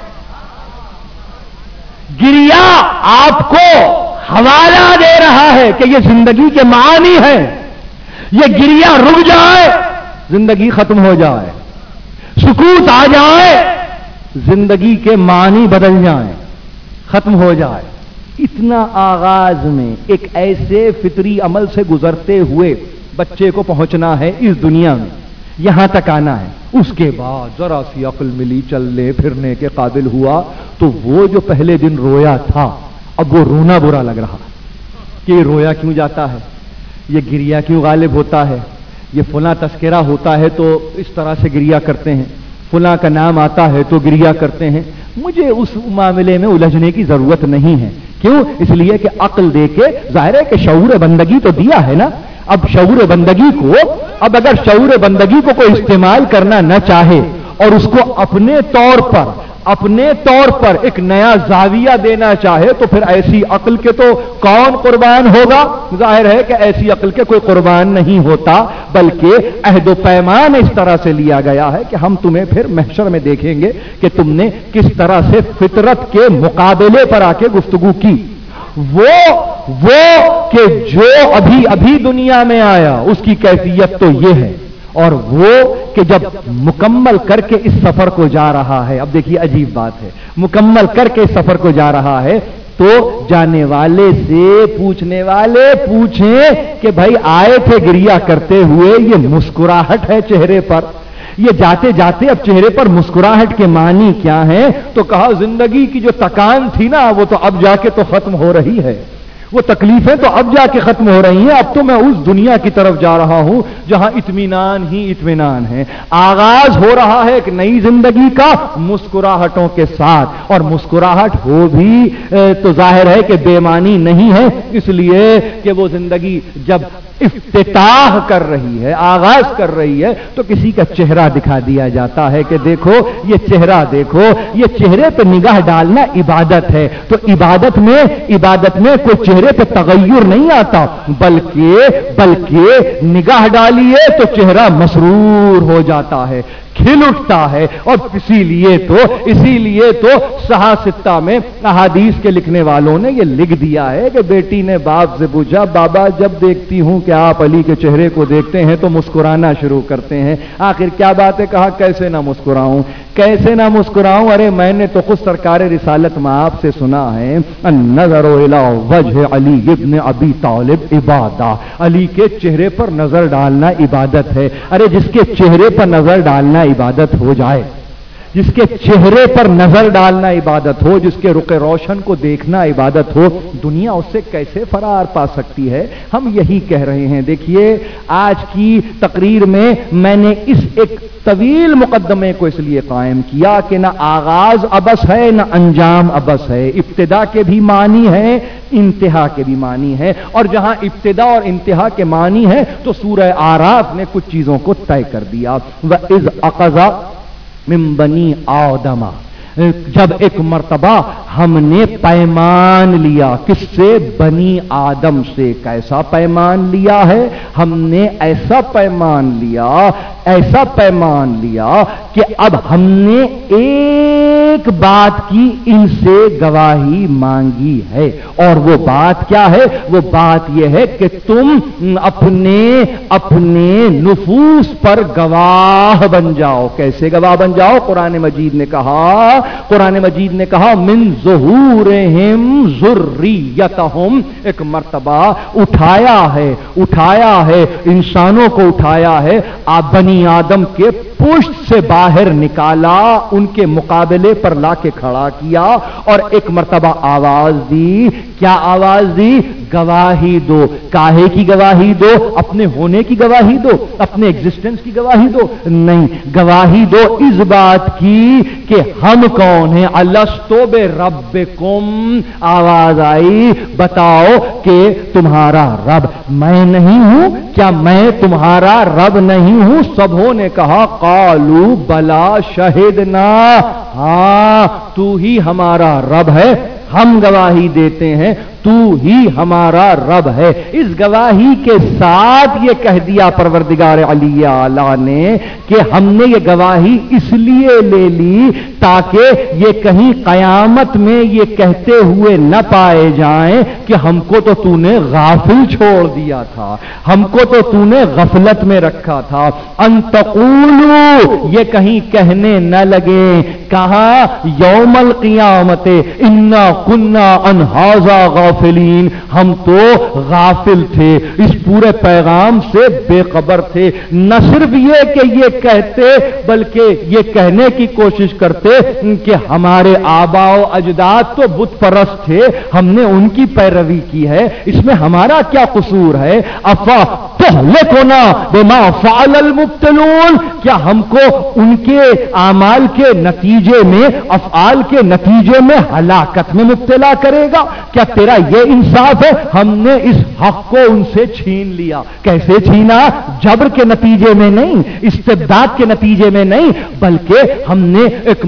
Speaker 1: گریا آپ کو حوالہ دے رہا ہے کہ یہ زندگی کے معانی ہے، یہ گریا رک جائے زندگی ختم ہو جائے، سکوت آ جائے زندگی کے معنی بدل جائیں، ختم ہو جائے۔ اتنا آغاز میں ایک ایسے فطری عمل سے گزرتے ہوئے بچے کو پہنچنا ہے اس دنیا میں، یہاں تک آنا ہے۔ اس کے بعد ذرا سی عقل ملی، چلنے پھرنے کے قابل ہوا، تو وہ جو پہلے دن رویا تھا اب وہ رونا برا لگ رہا کہ یہ رویا کیوں جاتا ہے، یہ گریا کیوں غالب ہوتا ہے، یہ فلاں تذکرہ ہوتا ہے تو اس طرح سے گریا کرتے ہیں، فلاں کا نام آتا ہے تو گریا کرتے ہیں۔ مجھے اس معاملے میں الجھنے کی ضرورت نہیں ہے۔ کیوں؟ اس لیے کہ عقل دے کے ظاہر ہے کہ شعور بندگی تو دیا ہے نا۔ اب شعور بندگی کو، اب اگر شعور بندگی کو کوئی استعمال کرنا نہ چاہے اور اس کو اپنے طور پر ایک نیا زاویہ دینا چاہے تو پھر ایسی عقل کے تو کون قربان ہوگا؟ ظاہر ہے کہ ایسی عقل کے کوئی قربان نہیں ہوتا، بلکہ عہد و پیمان اس طرح سے لیا گیا ہے کہ ہم تمہیں پھر محشر میں دیکھیں گے کہ تم نے کس طرح سے فطرت کے مقابلے پر آ کے گفتگو کی۔ وہ کہ جو ابھی دنیا میں آیا اس کی کیفیت تو یہ ہے، اور وہ کہ جب مکمل کر کے اس سفر کو جا رہا ہے، اب دیکھیے عجیب بات ہے، مکمل کر کے اس سفر کو جا رہا ہے تو جانے والے سے پوچھنے والے پوچھیں کہ بھائی آئے تھے گریا کرتے ہوئے، یہ مسکراہٹ ہے چہرے پر، یہ جاتے جاتے اب چہرے پر مسکراہٹ کے معنی کیا ہیں؟ تو کہا زندگی کی جو تکان تھی نا وہ تو اب جا کے تو ختم ہو رہی ہے، وہ تکلیفیں تو اب جا کے ختم ہو رہی ہیں، اب تو میں اس دنیا کی طرف جا رہا ہوں جہاں اطمینان ہی اطمینان ہے۔ آغاز ہو رہا ہے ایک نئی زندگی کا مسکراہٹوں کے ساتھ، اور مسکراہٹ ہو بھی تو ظاہر ہے کہ بے معنی نہیں ہے، اس لیے کہ وہ زندگی جب افتتاح کر رہی ہے، آغاز کر رہی ہے، تو کسی کا چہرہ دکھا دیا جاتا ہے کہ دیکھو یہ چہرہ دیکھو، یہ چہرے پہ نگاہ ڈالنا عبادت ہے۔ تو عبادت میں کوئی چہرے پہ تغیر نہیں آتا، بلکہ نگاہ ڈالیے تو چہرہ مسرور ہو جاتا ہے، کھل اٹھتا ہے. اور اسی لیے تو صحاح میں احادیث کے لکھنے والوں نے یہ لکھ دیا ہے کہ بیٹی نے باپ سے پوچھا بابا جب دیکھتی ہوں کہ آپ علی کے چہرے کو دیکھتے ہیں تو مسکرانا شروع کرتے ہیں, آخر کیا بات ہے؟ کہا کیسے نہ مسکراؤں, ارے میں نے تو خود سرکار رسالت میں آپ سے سنا ہے النظر الی وجہ علی ابن ابی طالب عبادہ, علی کے چہرے پر نظر ڈالنا عبادت ہے. ارے جس کے چہرے پر نظر ڈالنا عبادت ہو جائے, جس کے چہرے پر نظر ڈالنا عبادت ہو, جس کے رخ روشن کو دیکھنا عبادت ہو, دنیا اس سے کیسے فرار پا سکتی ہے؟ ہم یہی کہہ رہے ہیں. دیکھیے آج کی تقریر میں نے اس ایک طویل مقدمے کو اس لیے قائم کیا کہ نہ آغاز ابس ہے نہ انجام ابس ہے, ابتدا کے بھی معنی ہے انتہا کے بھی معنی ہے, اور جہاں ابتدا اور انتہا کے معنی ہے تو سورہ اعراف نے کچھ چیزوں کو طے کر دیا. وَإِذْ أَخَذَ من بنی آدم, جب ایک مرتبہ ہم نے پیمان لیا, کس سے؟ بنی آدم سے. کیسا پیمان لیا ہے؟ ہم نے ایسا پیمان لیا کہ اب ہم نے ایک بات کی ان سے گواہی مانگی ہے, اور وہ بات کیا ہے؟ وہ بات یہ ہے کہ تم اپنے نفوس پر گواہ بن جاؤ. کیسے گواہ بن جاؤ؟ قرآن مجید نے کہا من ظہورہم ذریتہم, ایک مرتبہ اٹھایا ہے انسانوں کو, اٹھایا ہے بنی آدم کے پشت سے باہر نکالا, ان کے مقابلے پر لا کے کھڑا کیا, اور ایک مرتبہ آواز دی. کیا آواز دی؟ گواہی دو. کاہے کی گواہی دو؟ اپنے ہونے کی گواہی دو, اپنے ایگزسٹنس کی گواہی دو؟ نہیں, گواہی دو اس بات کی کہ ہم کون ہیں. الستو بربکم, آواز آئی بتاؤ کہ تمہارا رب میں نہیں ہوں کیا؟ میں تمہارا رب نہیں ہوں؟ سبوں نے کہا قالوا بلا شہدنا, ہاں تو ہی ہمارا رب ہے, ہم گواہی دیتے ہیں تو ہی ہمارا رب ہے. اس گواہی کے ساتھ یہ کہہ دیا پروردگار علی اعلیٰ نے کہ ہم نے یہ گواہی اس لیے لے لی تاکہ یہ کہیں قیامت میں یہ کہتے ہوئے نہ پائے جائیں کہ ہم کو تو نے غافل چھوڑ دیا تھا, ہم کو تو نے غفلت میں رکھا تھا. ان تقولوا, یہ کہیں کہنے نہ لگے, کہا یوم القیامت انا کنا ان ھذا غافلین, ہم تو غافل تھے, اس پورے پیغام سے بے خبر تھے. نہ صرف یہ کہ یہ کہتے بلکہ یہ کہنے کی کوشش کرتے کہ ہمارے آباء و اجداد تو بت پرست تھے, ہم نے ان کی پیروی کی ہے, اس میں ہمارا کیا قصور ہے؟ افا تہلکنا بما فعل المبتلون, کیا ہم کو ان کے اعمال کے نتیجے میں, افعال کے نتیجے میں ہلاکت میں مبتلا کرے گا؟ کیا تیرا یہ انصاف ہے؟ ہم نے اس حق کو ان سے چھین لیا. کیسے چھینا؟ جبر کے نتیجے میں نہیں, استبداد کے نتیجے میں نہیں, بلکہ ہم نے ایک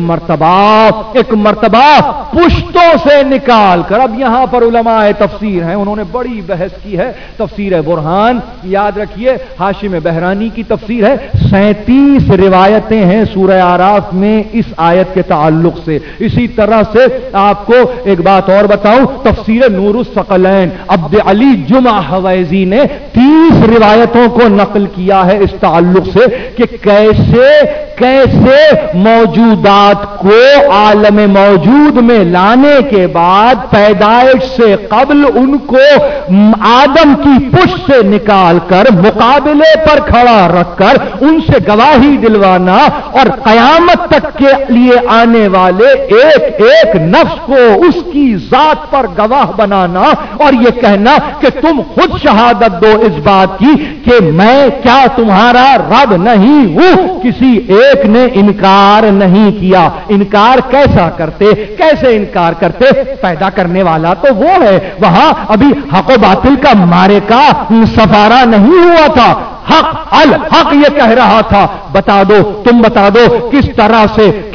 Speaker 1: مرتبہ پشتوں سے نکال کر. اب یہاں پر علماء تفسیر ہیں, انہوں نے بڑی بحث کی ہے. تفسیر برہان یاد رکھیے, حاشم بہرانی کی تفسیر ہے. 37 روایتیں ہیں سورہ اعراف میں اس آیت کے تعلق سے. اسی طرح سے آپ کو ایک بات اور بتاؤں, تفسیر نور الثقلین عبد علی جمعہ حویزی نے 30 روایتوں کو نقل کیا ہے اس تعلق سے کہ کیسے موجودات کو عالم موجود میں لانے کے بعد پیدائش سے قبل ان کو آدم کی پشت سے نکال کر مقابلے پر کھڑا رکھ کر ان سے گواہی دلوانا, اور قیامت تک کے لیے آنے والے ایک ایک نفس کو اس کی ذات پر گواہ بنانا, اور یہ کہنا کہ تم خود شہادت دو اس بات کی کہ میں کیا تمہارا رب نہیں ہوں. کسی ایک نے انکار نہیں کیا. انکار کیسے انکار کرتے؟ پیدا کرنے والا تو وہ ہے. وہاں ابھی حق و باطل کا مارے کا سفارہ نہیں ہوا تھا. حق الحق یہ کہہ رہا تھا. بتا دو، تم بتا دو کس طرح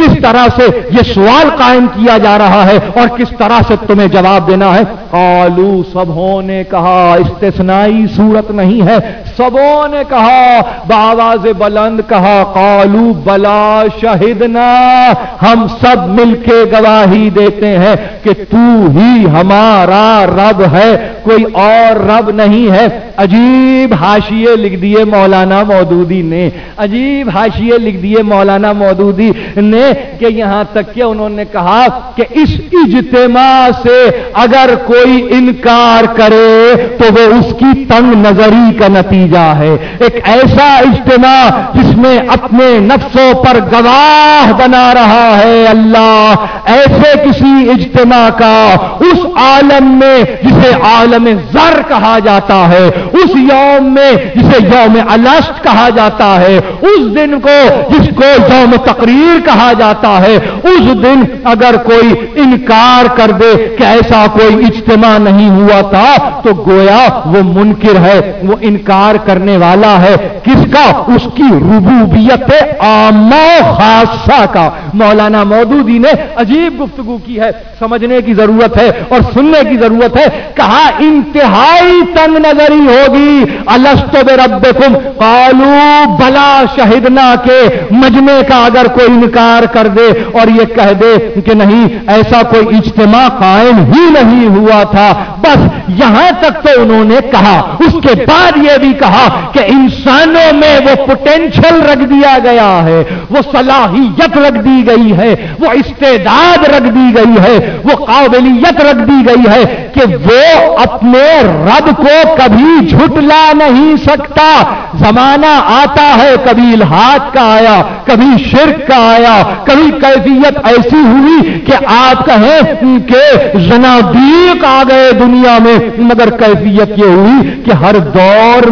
Speaker 1: سے یہ سوال قائم کیا جا رہا ہے اور کس طرح سے تمہیں جواب دینا ہے. قالو، سبوں نے کہا، استثنائی صورت نہیں ہے، سبوں نے کہا، بآواز بلند کہا، قالو بلا شہدنا، ہم سب مل کے گواہی دیتے ہیں کہ تو ہی ہمارا رب ہے، کوئی اور رب نہیں ہے. عجیب حاشیے لکھ دیے مولانا مودودی نے، عجیب حاشیے لکھ دیے مولانا مودودی نے کہ یہاں تک کہ انہوں نے کہا کہ اس اجتماع سے اگر کوئی انکار کرے تو وہ اس کی تنگ نظری کا نتیجہ ہے. ایک ایسا اجتماع جس میں اپنے نفسوں پر گواہ بنا رہا ہے اللہ، ایسے کسی اجتماع کا اس عالم میں جسے عالم زر کہا جاتا ہے، اس یوم میں جسے یوم الشت کہا جاتا ہے، اس دن کو جس کو یوم تقریر کہا جاتا ہے، اس دن اگر کوئی انکار کر دے کہ ایسا کوئی اجتماع نہیں ہوا تھا تو گویا وہ منکر ہے، وہ انکار کرنے والا ہے. کس کا؟ اس کی ربوبیت عامہ خاصہ کا. مولانا مودودی نے عجیب گفتگو کی ہے، سمجھنے کی ضرورت ہے اور سننے کی ضرورت ہے. کہا انتہائی تنگ نظری ہوگی الست بربکم قالوا بلا شہدنا کے مجمع کا اگر کوئی انکار کر دے اور یہ کہہ دے کہ نہیں ایسا کوئی اجتماع قائم ہی نہیں ہوا تھا. بس یہاں تک تو انہوں نے کہا. اس کے بعد یہ بھی کہا کہ انسانوں میں وہ پوٹینشل رکھ دیا گیا ہے، وہ صلاحیت رکھ دی گئی ہے، وہ استعداد رکھ دی گئی ہے، وہ قابلیت رکھ دی گئی ہے کہ وہ اپنے رب کو کبھی جھٹلا نہیں سکتا. زمانہ آتا ہے کبھی الحاد کا آیا، کبھی شرک کا آیا، کبھی کیفیت ایسی ہوئی کہ آپ کہیں کہ زنادیق آ گئے دنیا میں، مگر کیفیت یہ ہوئی کہ ہر دور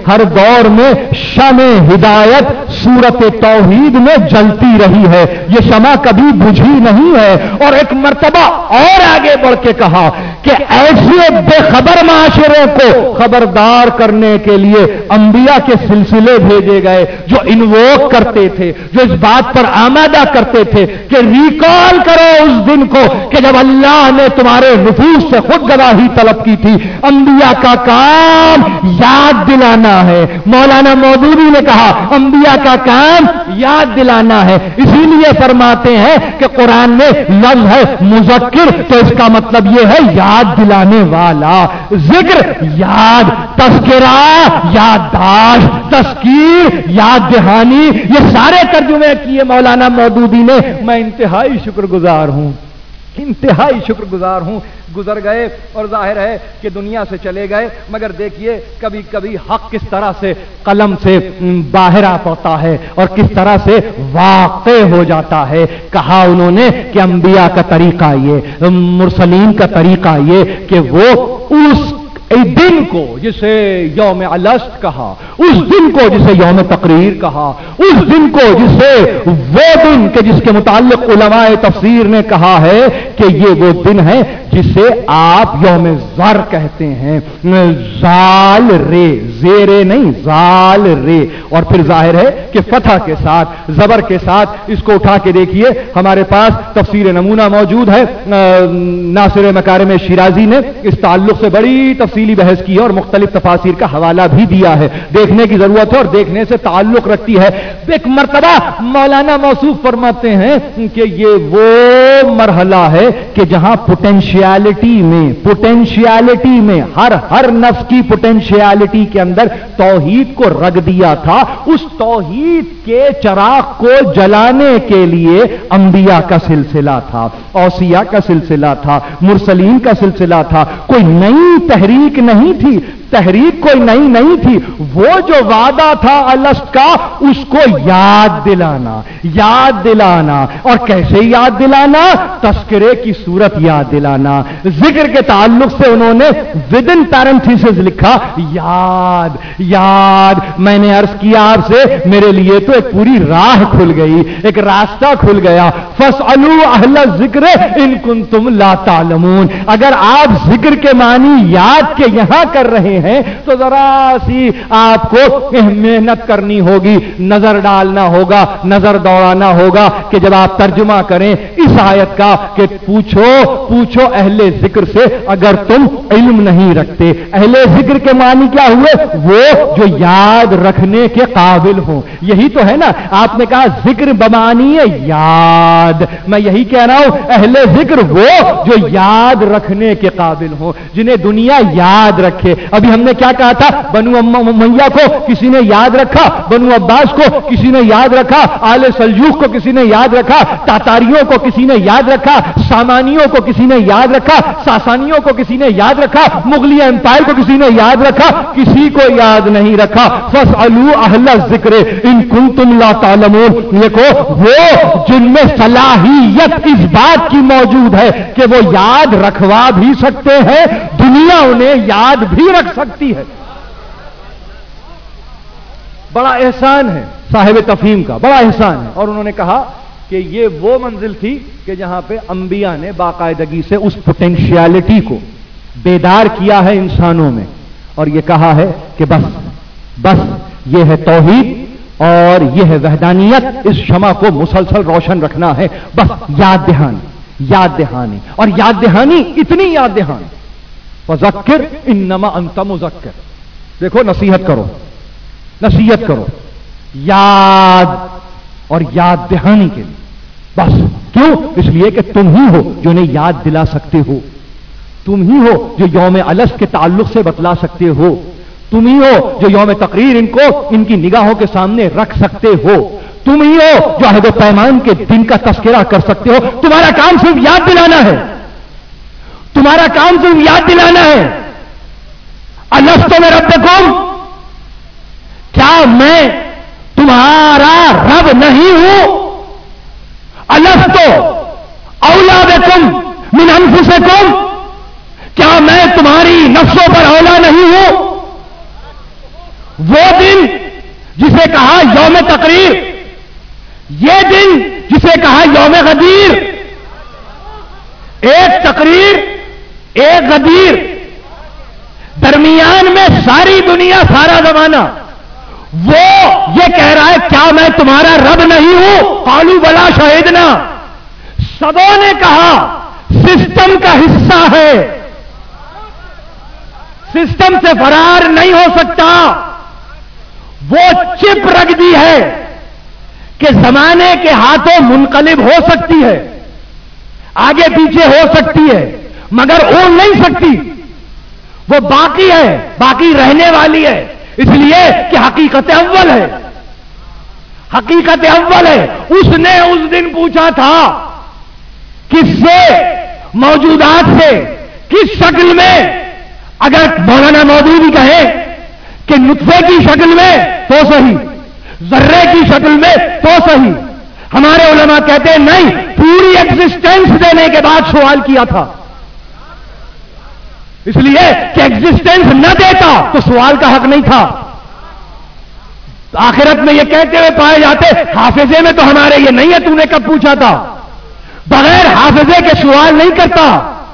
Speaker 1: میں شمع ہدایت صورت توحید میں جلتی رہی ہے، یہ شمع کبھی بجھی نہیں ہے. اور ایک مرتبہ اور آگے بڑھ کے کہا کہ ایسے بے خبر معاشرے کو خبردار کرنے کے لیے انبیاء کے سلسلے بھیجے گئے جو انووک کرتے تھے، جو اس بات پر آمادہ کرتے تھے کہ ریکال کرو اس دن کو کہ جب اللہ نے تمہارے نفوس سے خود گواہی طلب کی تھی. انبیاء کا کام یاد دلانا ہے. مولانا مودودی نے کہا انبیاء کا کام یاد دلانا ہے. اسی لیے فرماتے ہیں کہ قرآن میں لفظ ہے مذکر تو اس کا مطلب یہ ہے یاد دلانے والا. ذکر یاد، تذکرہ یادداشت، تذکیر یاد دہانی، یہ سارے ترجمے کیے مولانا مودودی نے. میں انتہائی شکر گزار ہوں، انتہائی شکر گزار ہوں. گزر گئے اور ظاہر ہے کہ دنیا سے چلے گئے، مگر دیکھیے کبھی کبھی حق کس طرح سے قلم سے باہر آ پاتا ہے اور کس طرح سے واقع ہو جاتا ہے. کہا انہوں نے کہ انبیاء کا طریقہ یہ، مرسلین کا طریقہ یہ کہ وہ اس دن کو جسے یوم الشت کہا، اس دن کو جسے یوم تقریر کہا، اس دن کو جسے وہ دن کہ جس کے متعلق علماء تفسیر نے کہا ہے کہ یہ وہ دن ہے جسے آپ یوم زر کہتے ہیں. زال رے، زیرے نہیں زال رے. اور پھر ظاہر ہے کہ فتح کے ساتھ، زبر کے ساتھ اس کو اٹھا کے دیکھیے. ہمارے پاس تفسیر نمونہ موجود ہے، ناصر مکارم شیرازی نے اس تعلق سے بڑی تفصیلی بحث کی اور مختلف تفاسیر کا حوالہ بھی دیا ہے. دیکھنے کی ضرورت ہے اور دیکھنے سے تعلق رکھتی ہے. ایک مرتبہ مولانا موصوف فرماتے ہیں کہ یہ وہ مرحلہ ہے کہ جہاں پوٹینشیالٹی میں ہر نفس کی پوٹینشیالٹی کے اندر توحید کو رکھ دیا تھا. اس توحید کے چراغ کو جلانے کے لیے انبیاء کا سلسلہ تھا، اوصیاء کا سلسلہ تھا، مرسلین کا سلسلہ تھا. کوئی نئی تحریک نہیں تھی، تحریک کوئی نئی نہیں تھی. وہ جو وعدہ تھا الست کا اس کو یاد دلانا. اور کیسے یاد دلانا؟ تذکرے کی صورت یاد دلانا. ذکر کے تعلق سے انہوں نے ودن پیرنتھیسس لکھا یاد. میں نے عرض کیا آپ سے میرے لیے تو ایک پوری راہ کھل گئی، ایک راستہ کھل گیا. فاسألوا اہل الذکر ان کنتم لا تعلمون. اگر آپ ذکر کے معنی یاد کے یہاں کر رہے ہیں تو ذرا سی آپ کو محنت کرنی ہوگی، نظر ڈالنا ہوگا، نظر دوڑانا ہوگا کہ جب آپ ترجمہ کریں اس آیت کا کہ پوچھو اہل ذکر سے اگر تم علم نہیں رکھتے۔ اہل ذکر کے معنی کیا ہوئے؟ وہ جو یاد رکھنے کے قابل ہوں۔ یہی تو ہے نا، آپ نے کہا ذکر بمانی یاد، میں یہی کہہ رہا ہوں اہل ذکر وہ جو یاد رکھنے کے قابل ہوں، جنہیں دنیا یاد رکھے۔ ابھی ہم نے کیا کہا تھا؟ بنو امیہ کو کسی نے یاد رکھا، بنو عباس کو کسی نے یاد رکھا، آل سلجوق کو کسی نے یاد رکھا، تاتاریوں کو کسی نے یاد رکھا، سامانیوں کو کسی نے یاد رکھا، ساسانیوں کو کسی نے یاد رکھا، مغلیہ امپائر کو کسی نے یاد رکھا، کسی کو یاد نہیں رکھا۔ فاسألوا اہل الذکر ان کنتم لا تعلمون، دیکھو وہ جن میں صلاحیت اس بات کی موجود ہے کہ وہ یاد رکھوا بھی سکتے ہیں، دنیا انہیں یاد بھی رکھ سکتی ہے۔ بڑا احسان ہے صاحب تفہیم کا، بڑا احسان ہے۔ اور انہوں نے کہا کہ یہ وہ منزل تھی کہ جہاں پہ انبیاء نے باقاعدگی سے اس پوٹینشیلٹی کو بیدار کیا ہے انسانوں میں، اور یہ کہا ہے کہ بس یہ ہے توحید اور یہ ہے وحدانیت، اس شمع کو مسلسل روشن رکھنا ہے، بس یاد دہانی اور یاد دہانی، اتنی یاد دہانی۔ فذکر انما انت مذکر، دیکھو نصیحت کرو یاد اور یاد دہانی کے لیے، بس کیوں؟ اس لیے کہ تم ہی ہو جو انہیں یاد دلا سکتے ہو، تم ہی ہو جو یوم الست کے تعلق سے بتلا سکتے ہو، تم ہی ہو جو یوم تقریر ان کو ان کی نگاہوں کے سامنے رکھ سکتے ہو، تم ہی ہو جو عہد و پیمان کے دن کا تذکرہ کر سکتے ہو۔ تمہارا کام صرف یاد دلانا ہے، تمہارا کام صرف یاد دلانا ہے۔ الستو بربکم، کیا میں تمہارا رب نہیں ہوں؟ الستو اولا بکم من انفسکم، کیا میں تمہاری نفسوں پر اولا نہیں ہوں؟ وہ دن جسے کہا یوم تقریر، یہ دن جسے کہا یوم غدیر، ایک تقریر ایک غدیر، درمیان میں ساری دنیا سارا زمانہ، وہ یہ کہہ رہا ہے کیا میں تمہارا رب نہیں ہوں؟ قالوا بلا شہدنا، سبوں نے کہا سسٹم کا حصہ ہے، سسٹم سے فرار نہیں ہو سکتا، وہ چپ رکھ دی ہے کہ زمانے کے ہاتھوں منقلب ہو سکتی ہے، آگے پیچھے ہو سکتی ہے، مگر اڑ نہیں سکتی، وہ باقی ہے، باقی رہنے والی ہے، اس لیے کہ حقیقت اول ہے، حقیقت اول ہے۔ اس نے اس دن پوچھا تھا کس سے؟ موجودات سے، کس شکل میں؟ اگر مولانا مودودی کہے کہ نطفے کی شکل میں تو صحیح، ذرے کی شکل میں تو صحیح، ہمارے علماء کہتے ہیں نہیں، پوری ایگزسٹنس دینے کے بعد سوال کیا تھا، اس لیے کہ ایگزسٹنس نہ دیتا تو سوال کا حق نہیں تھا۔ آخرت میں یہ کہتے ہوئے پائے جاتے حافظے میں تو ہمارے یہ نہیں ہے تو نے کب پوچھا تھا، بغیر حافظے کے سوال نہیں کرتا،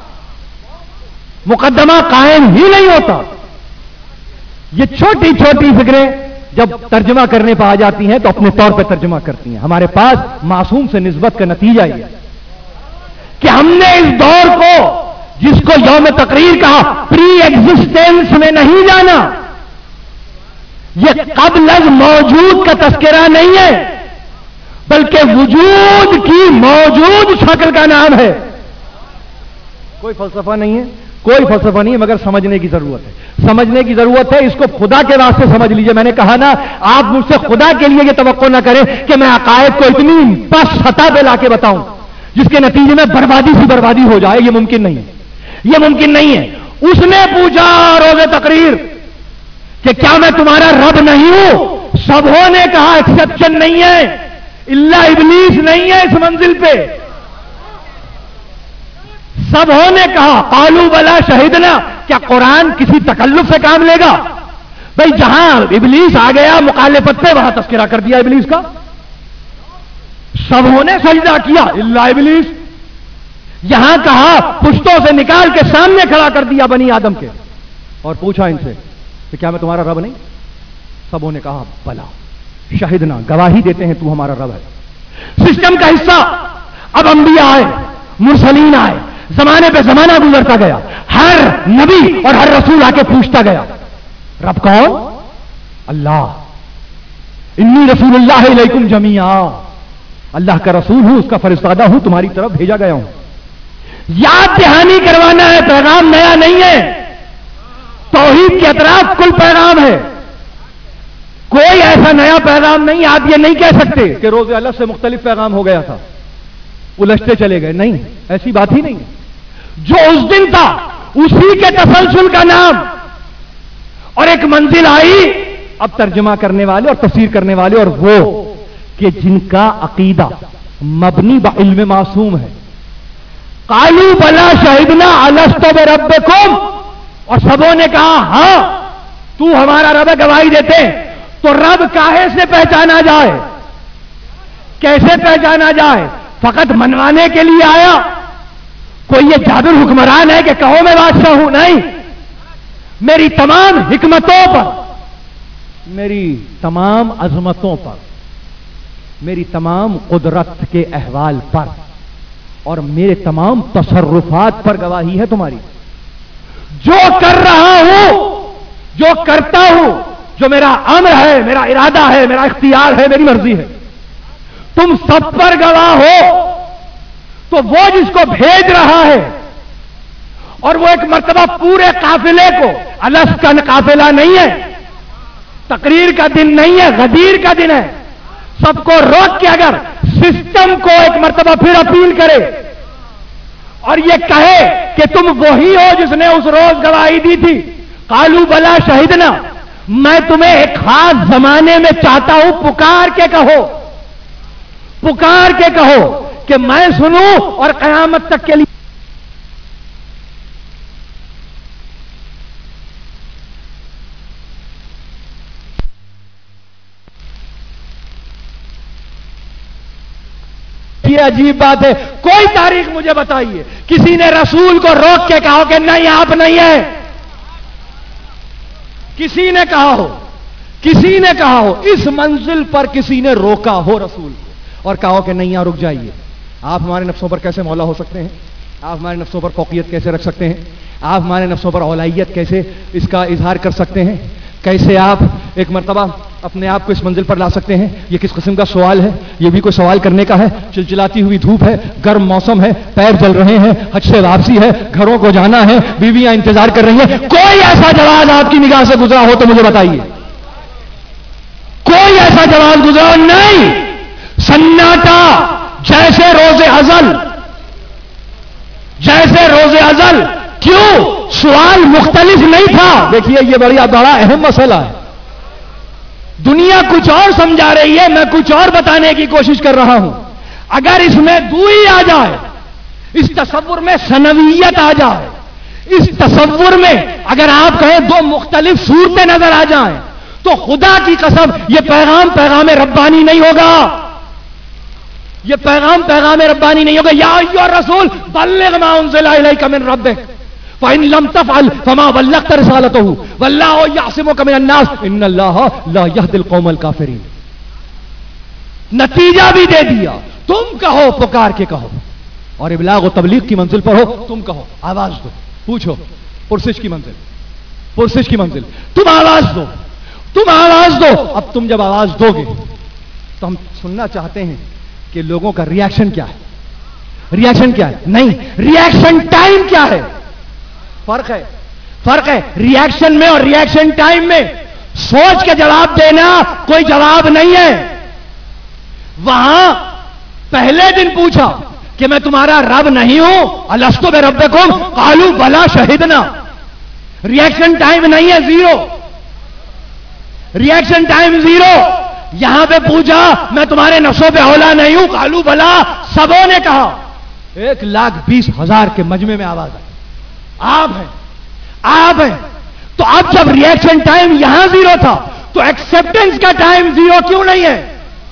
Speaker 1: مقدمہ قائم ہی نہیں ہوتا۔ یہ چھوٹی چھوٹی فکریں جب ترجمہ کرنے پہ آ جاتی ہیں تو اپنے طور پہ ترجمہ کرتی ہیں۔ ہمارے پاس معصوم سے نسبت کا نتیجہ یہ کہ ہم نے اس دور کو جس کو یوم تقریر کہا پری ایگزسٹنس میں نہیں جانا، یہ قبل از موجود کا تذکرہ نہیں ہے بلکہ وجود کی موجود شکل کا نام ہے۔ کوئی فلسفہ نہیں ہے، کوئی فلسفہ نہیں ہے، مگر سمجھنے کی ضرورت ہے، سمجھنے کی ضرورت ہے۔ اس کو خدا کے واسطے سمجھ لیجئے۔ میں نے کہا نا، آپ مجھ سے خدا کے لیے یہ توقع نہ کریں کہ میں عقائد کو اتنی پس سطح پہ لا کے بتاؤں جس کے نتیجے میں بربادی سی بربادی ہو جائے، یہ ممکن نہیں ہے، یہ ممکن نہیں ہے۔ اس نے پوچھا روز تقریر کہ کیا میں تمہارا رب نہیں ہوں؟ سبوں نے کہا ایکسپشن نہیں ہے، الا ابلیس نہیں ہے اس منزل پہ، سبوں نے کہا قالوا بلا شہدنا۔ کیا قرآن کسی تکلف سے کام لے گا؟ بھئی جہاں ابلیس آ گیا مخالفت پہ، وہاں تذکرہ کر دیا ابلیس کا، سبوں نے سجدہ کیا الا ابلیس، یہاں کہا پشتوں سے نکال کے سامنے کھڑا کر دیا بنی آدم کے، اور پوچھا ان سے
Speaker 2: کہ کیا میں تمہارا رب نہیں؟ سبوں نے کہا بلا شہدنا، گواہی دیتے ہیں تو ہمارا رب ہے۔ سسٹم کا حصہ اب انبیاء آئے، مرسلین آئے، زمانے پہ زمانہ گزرتا گیا، ہر نبی اور ہر رسول آ کے پوچھتا گیا رب کون؟ اللہ، انی رسول اللہ علیکم جمیعا، اللہ کا رسول ہوں، اس کا فرستادہ ہوں، تمہاری طرف بھیجا گیا ہوں۔ یاد دہانی کروانا ہے، پیغام نیا نہیں ہے، توحید کے اطراف کل پیغام ہے، کوئی ایسا نیا پیغام نہیں۔ آپ یہ نہیں کہہ سکتے کہ روز اللہ سے مختلف پیغام ہو گیا تھا، الجھتے چلے گئے، نہیں، ایسی بات ہی نہیں ہے۔ جو اس دن تھا اسی کے تسلسل کا نام، اور ایک منزل آئی اب ترجمہ کرنے والے اور تفسیر کرنے والے، اور وہ کہ جن کا عقیدہ مبنی بعلم معصوم ہے۔ قالوا بلا شہدنا الست بربکم، اور سبوں نے کہا ہاں تو ہمارا رب ہے، گواہی دیتے ہیں۔ تو رب کاہے سے پہچانا جائے، کیسے پہچانا جائے؟ فقط منوانے کے لیے آیا؟ کوئی یہ جادر حکمران ہے کہ کہو میں بادشاہ ہوں؟ نہیں، میری تمام حکمتوں پر، میری تمام عظمتوں پر، میری تمام قدرت کے احوال پر اور میرے تمام تصرفات پر گواہی ہے تمہاری۔ جو کر رہا ہوں، جو کرتا ہوں، جو میرا امر ہے، میرا ارادہ ہے، میرا اختیار ہے، میری مرضی ہے، تم سب پر گواہ ہو۔ تو وہ جس کو بھیج رہا ہے، اور وہ ایک مرتبہ پورے قافلے کو، الست کا قافلہ نہیں ہے، تقریر کا دن نہیں ہے، غدیر کا دن ہے، سب کو روک کے اگر سسٹم کو ایک مرتبہ پھر اپیل کرے اور یہ کہے کہ تم وہی ہو جس نے اس روز گواہی دی تھی، قالوا بلا شہدنا، میں تمہیں ایک خاص زمانے میں چاہتا ہوں، پکار کے کہو، پکار کے کہو کہ میں سنوں اور قیامت تک کے لیے۔ یہ عجیب بات ہے، کوئی تاریخ مجھے بتائیے کسی نے رسول کو روک کے کہا کہ نہیں آپ نہیں ہیں؟ کسی نے کہا ہو، کسی نے کہا ہو اس منزل پر کسی نے روکا ہو رسول کو اور کہا ہو کہ نہیں یہاں رک جائیے؟ آپ ہمارے نفسوں پر کیسے مولا ہو سکتے ہیں؟ آپ ہمارے نفسوں پر فوقیت کیسے رکھ سکتے ہیں؟ آپ ہمارے نفسوں پر اولائیت کیسے اس کا اظہار کر سکتے ہیں؟ کیسے آپ ایک مرتبہ اپنے آپ کو اس منزل پر لا سکتے ہیں؟ یہ کس قسم کا سوال ہے؟ یہ بھی کوئی سوال کرنے کا ہے؟ چلچلاتی ہوئی دھوپ ہے، گرم موسم ہے، پیر جل رہے ہیں، حج سے واپسی ہے، گھروں کو جانا ہے، بیویاں انتظار کر رہی ہیں، کوئی ایسا جواز آپ کی نگاہ سے گزرا ہو تو مجھے بتائیے، کوئی ایسا جواز گزرا نہیں؟ سناٹا جیسے روز ازل، جیسے روز ازل۔ کیوں؟ سوال مختلف نہیں تھا۔ دیکھیے یہ بڑا اہم مسئلہ ہے، دنیا کچھ اور سمجھا رہی ہے، میں کچھ اور بتانے کی کوشش کر رہا ہوں۔ اگر اس میں دوئی آ جائے، اس تصور میں ثنویت آ جائے، اس تصور میں اگر آپ کہیں دو مختلف صورتیں نظر آ جائیں، تو خدا کی قسم یہ پیغام ربانی نہیں ہوگا، یہ پیغام ربانی نہیں ہوگا۔ یا ایھا الرسول بلغ ما انزل الیک من ربک فإن لم تفعل فما بلغت رسالته واللہ یعصمک من الناس ان اللہ لا یہدی القوم الکافرین۔ نتیجہ بھی دے دیا، تم کہو، پکار کے کہو، اور ابلاغ و تبلیغ کی منزل پر ہو، تم کہو، آواز دو، پوچھو، پرسش کی منزل، پرسش کی منزل، تم آواز دو، تم آواز دو۔ اب تم جب آواز دو گے تو ہم سننا چاہتے ہیں کہ لوگوں کا ری ایکشن کیا ہے، ری ایکشن کیا ہے؟ نہیں، ری ایکشن ٹائم کیا ہے؟ فرق ہے، فرق ہے ری ایکشن میں اور ری ایکشن ٹائم میں۔ سوچ کے جواب دینا کوئی جواب نہیں ہے۔ وہاں پہلے دن پوچھا کہ میں تمہارا رب نہیں ہوں، الست بربکم، قالوا بلا شہدنا، ری ایکشن ٹائم نہیں ہے، zero, reaction time zero. یہاں پہ پوچھا میں تمہارے نفسوں پہ اولا نہیں ہوں، قالوا بلا، سبوں نے کہا، 1,20,000 کے مجمع میں آواز آئی، آپ ہیں، آپ ہیں۔ تو اب جب ری ایکشن ٹائم یہاں زیرو تھا تو ایکسپٹنس کا ٹائم زیرو کیوں نہیں ہے؟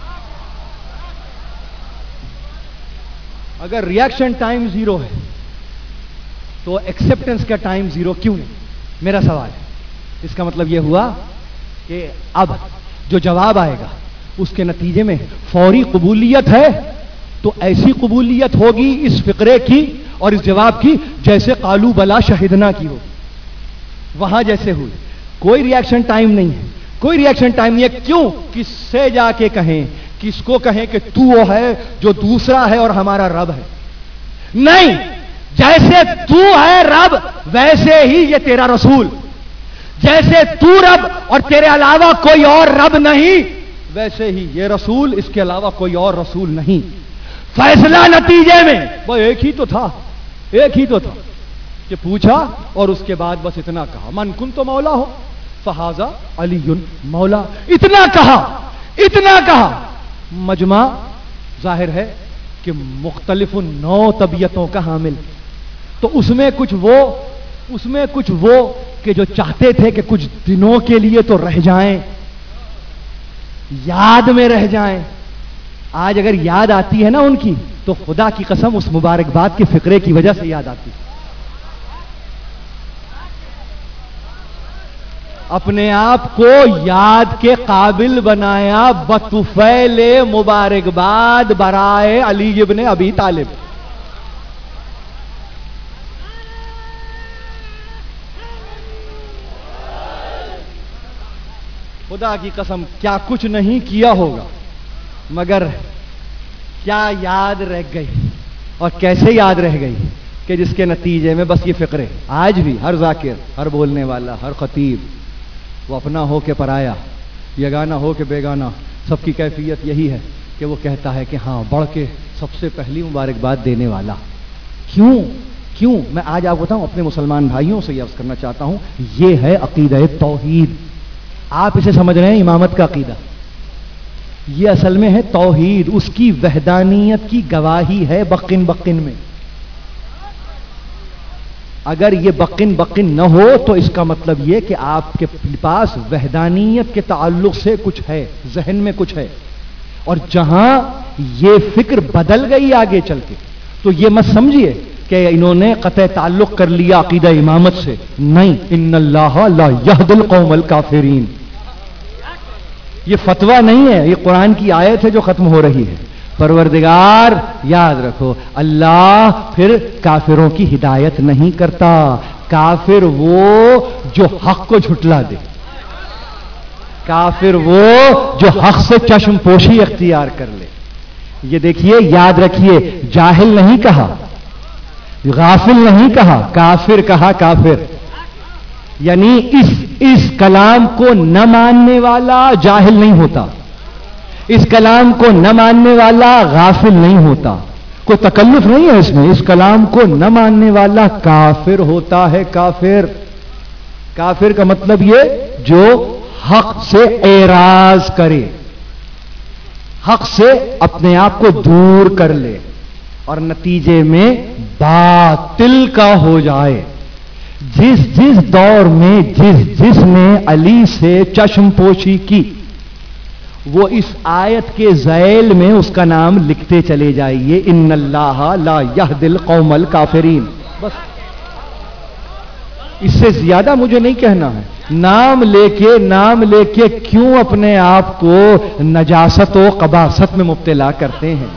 Speaker 2: اگر ری ایکشن ٹائم زیرو ہے تو ایکسپٹنس کا ٹائم زیرو کیوں نہیں؟ میرا سوال ہے، اس کا مطلب یہ ہوا کہ اب جو جواب آئے گا اس کے نتیجے میں فوری قبولیت ہے، تو ایسی قبولیت ہوگی اس فقرے کی اور اس جواب کی جیسے قالو بلا شہدنا کی ہو، وہاں جیسے ہوئی. کوئی ریئیکشن ٹائم نہیں ہے، کوئی ریئیکشن ٹائم نہیں ہے. کیوں؟ کس سے جا کے کہیں، کس کو کہیں کہ تو وہ ہے جو دوسرا ہے اور ہمارا رب ہے؟ نہیں، جیسے تو ہے رب ویسے ہی یہ تیرا رسول، جیسے تو رب اور تیرے علاوہ کوئی اور رب نہیں، ویسے ہی یہ رسول، اس کے علاوہ کوئی اور رسول نہیں. فیصلہ نتیجے میں وہ ایک ہی تو تھا، ایک ہی تو تھا کہ پوچھا اور اس کے بعد بس اتنا کہا من کن تو مولا ہو فہذا علی مولا. اتنا کہا، اتنا کہا. مجمع ظاہر ہے کہ مختلف نو طبیعتوں کا حامل، تو اس میں کچھ وہ کہ جو چاہتے تھے کہ کچھ دنوں کے لیے تو رہ جائیں، یاد میں رہ جائیں. آج اگر یاد آتی ہے نا ان کی، تو خدا کی قسم اس مبارکباد کے فقرے کی وجہ سے یاد آتی. اپنے آپ کو یاد کے قابل بنایا بطفیل مبارکباد برائے علی ابن ابی طالب. خدا کی قسم کیا کچھ نہیں کیا ہوگا، مگر کیا یاد رہ گئی، اور کیسے یاد رہ گئی کہ جس کے نتیجے میں بس یہ فقرے آج بھی ہر ذاکر، ہر بولنے والا، ہر خطیب، وہ اپنا ہو کے پرایا، یگانہ ہو کے بیگانہ، سب کی کیفیت یہی ہے کہ وہ کہتا ہے کہ ہاں بڑھ کے سب سے پہلی مبارکباد دینے والا. کیوں میں آج آپ بتاؤں اپنے مسلمان بھائیوں سے یہ عرض کرنا چاہتا ہوں، یہ ہے عقیدہ توحید. آپ اسے سمجھ رہے ہیں امامت کا عقیدہ، یہ اصل میں ہے توحید. اس کی وحدانیت کی گواہی ہے بقن بقن میں. اگر یہ بقن بقن نہ ہو تو اس کا مطلب یہ کہ آپ کے پاس وحدانیت کے تعلق سے کچھ ہے، ذہن میں کچھ ہے. اور جہاں یہ فکر بدل گئی آگے چل کے، تو یہ مت سمجھیے کہ انہوں نے قطع تعلق کر لیا عقیدہ امامت سے. نہیں، ان اللہ لا یہد القوم الکافرین. یہ فتویٰ نہیں ہے، یہ قرآن کی آیت ہے جو ختم ہو رہی ہے. پروردگار یاد رکھو، اللہ پھر کافروں کی ہدایت نہیں کرتا. کافر وہ جو حق کو جھٹلا دے، کافر وہ جو حق سے چشم پوشی اختیار کر لے. یہ دیکھیے، یاد رکھیے، جاہل نہیں کہا، غافل نہیں کہا، کافر کہا. کافر یعنی اس کلام کو نہ ماننے والا جاہل نہیں ہوتا، اس کلام کو نہ ماننے والا غافل نہیں ہوتا. کوئی تکلف نہیں ہے اس میں. اس کلام کو نہ ماننے والا کافر ہوتا ہے. کافر کا مطلب یہ جو حق سے اعراض کرے، حق سے اپنے آپ کو دور کر لے اور نتیجے میں باطل کا ہو جائے. جس دور میں جس نے علی سے چشم پوشی کی، وہ اس آیت کے ذیل میں اس کا نام لکھتے چلے جائیے، ان اللہ لا یہد القوم الکافرین. بس اس سے زیادہ مجھے نہیں کہنا ہے. نام لے کے کیوں اپنے آپ کو نجاست و قباست میں مبتلا کرتے ہیں؟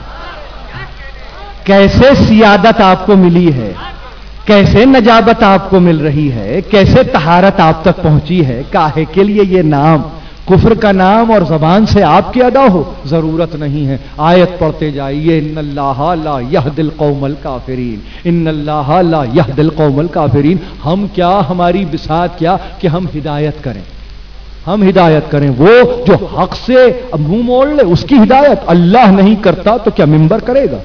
Speaker 2: کیسے سیادت آپ کو ملی ہے، کیسے نجابت آپ کو مل رہی ہے، کیسے طہارت آپ تک پہنچی ہے؟ کاہے کے لیے یہ نام، کفر کا نام اور زبان سے آپ کے ادا ہو؟ ضرورت نہیں ہے. آیت پڑھتے جائیے، ان اللہ لا یہد القوم الکافرین، ان اللہ لا یہد القوم الکافرین. ہم کیا، ہماری بساط کیا کہ ہم ہدایت کریں، ہم ہدایت کریں. وہ جو حق سے منہ موڑ لے اس کی ہدایت اللہ نہیں کرتا تو کیا ممبر کرے گا؟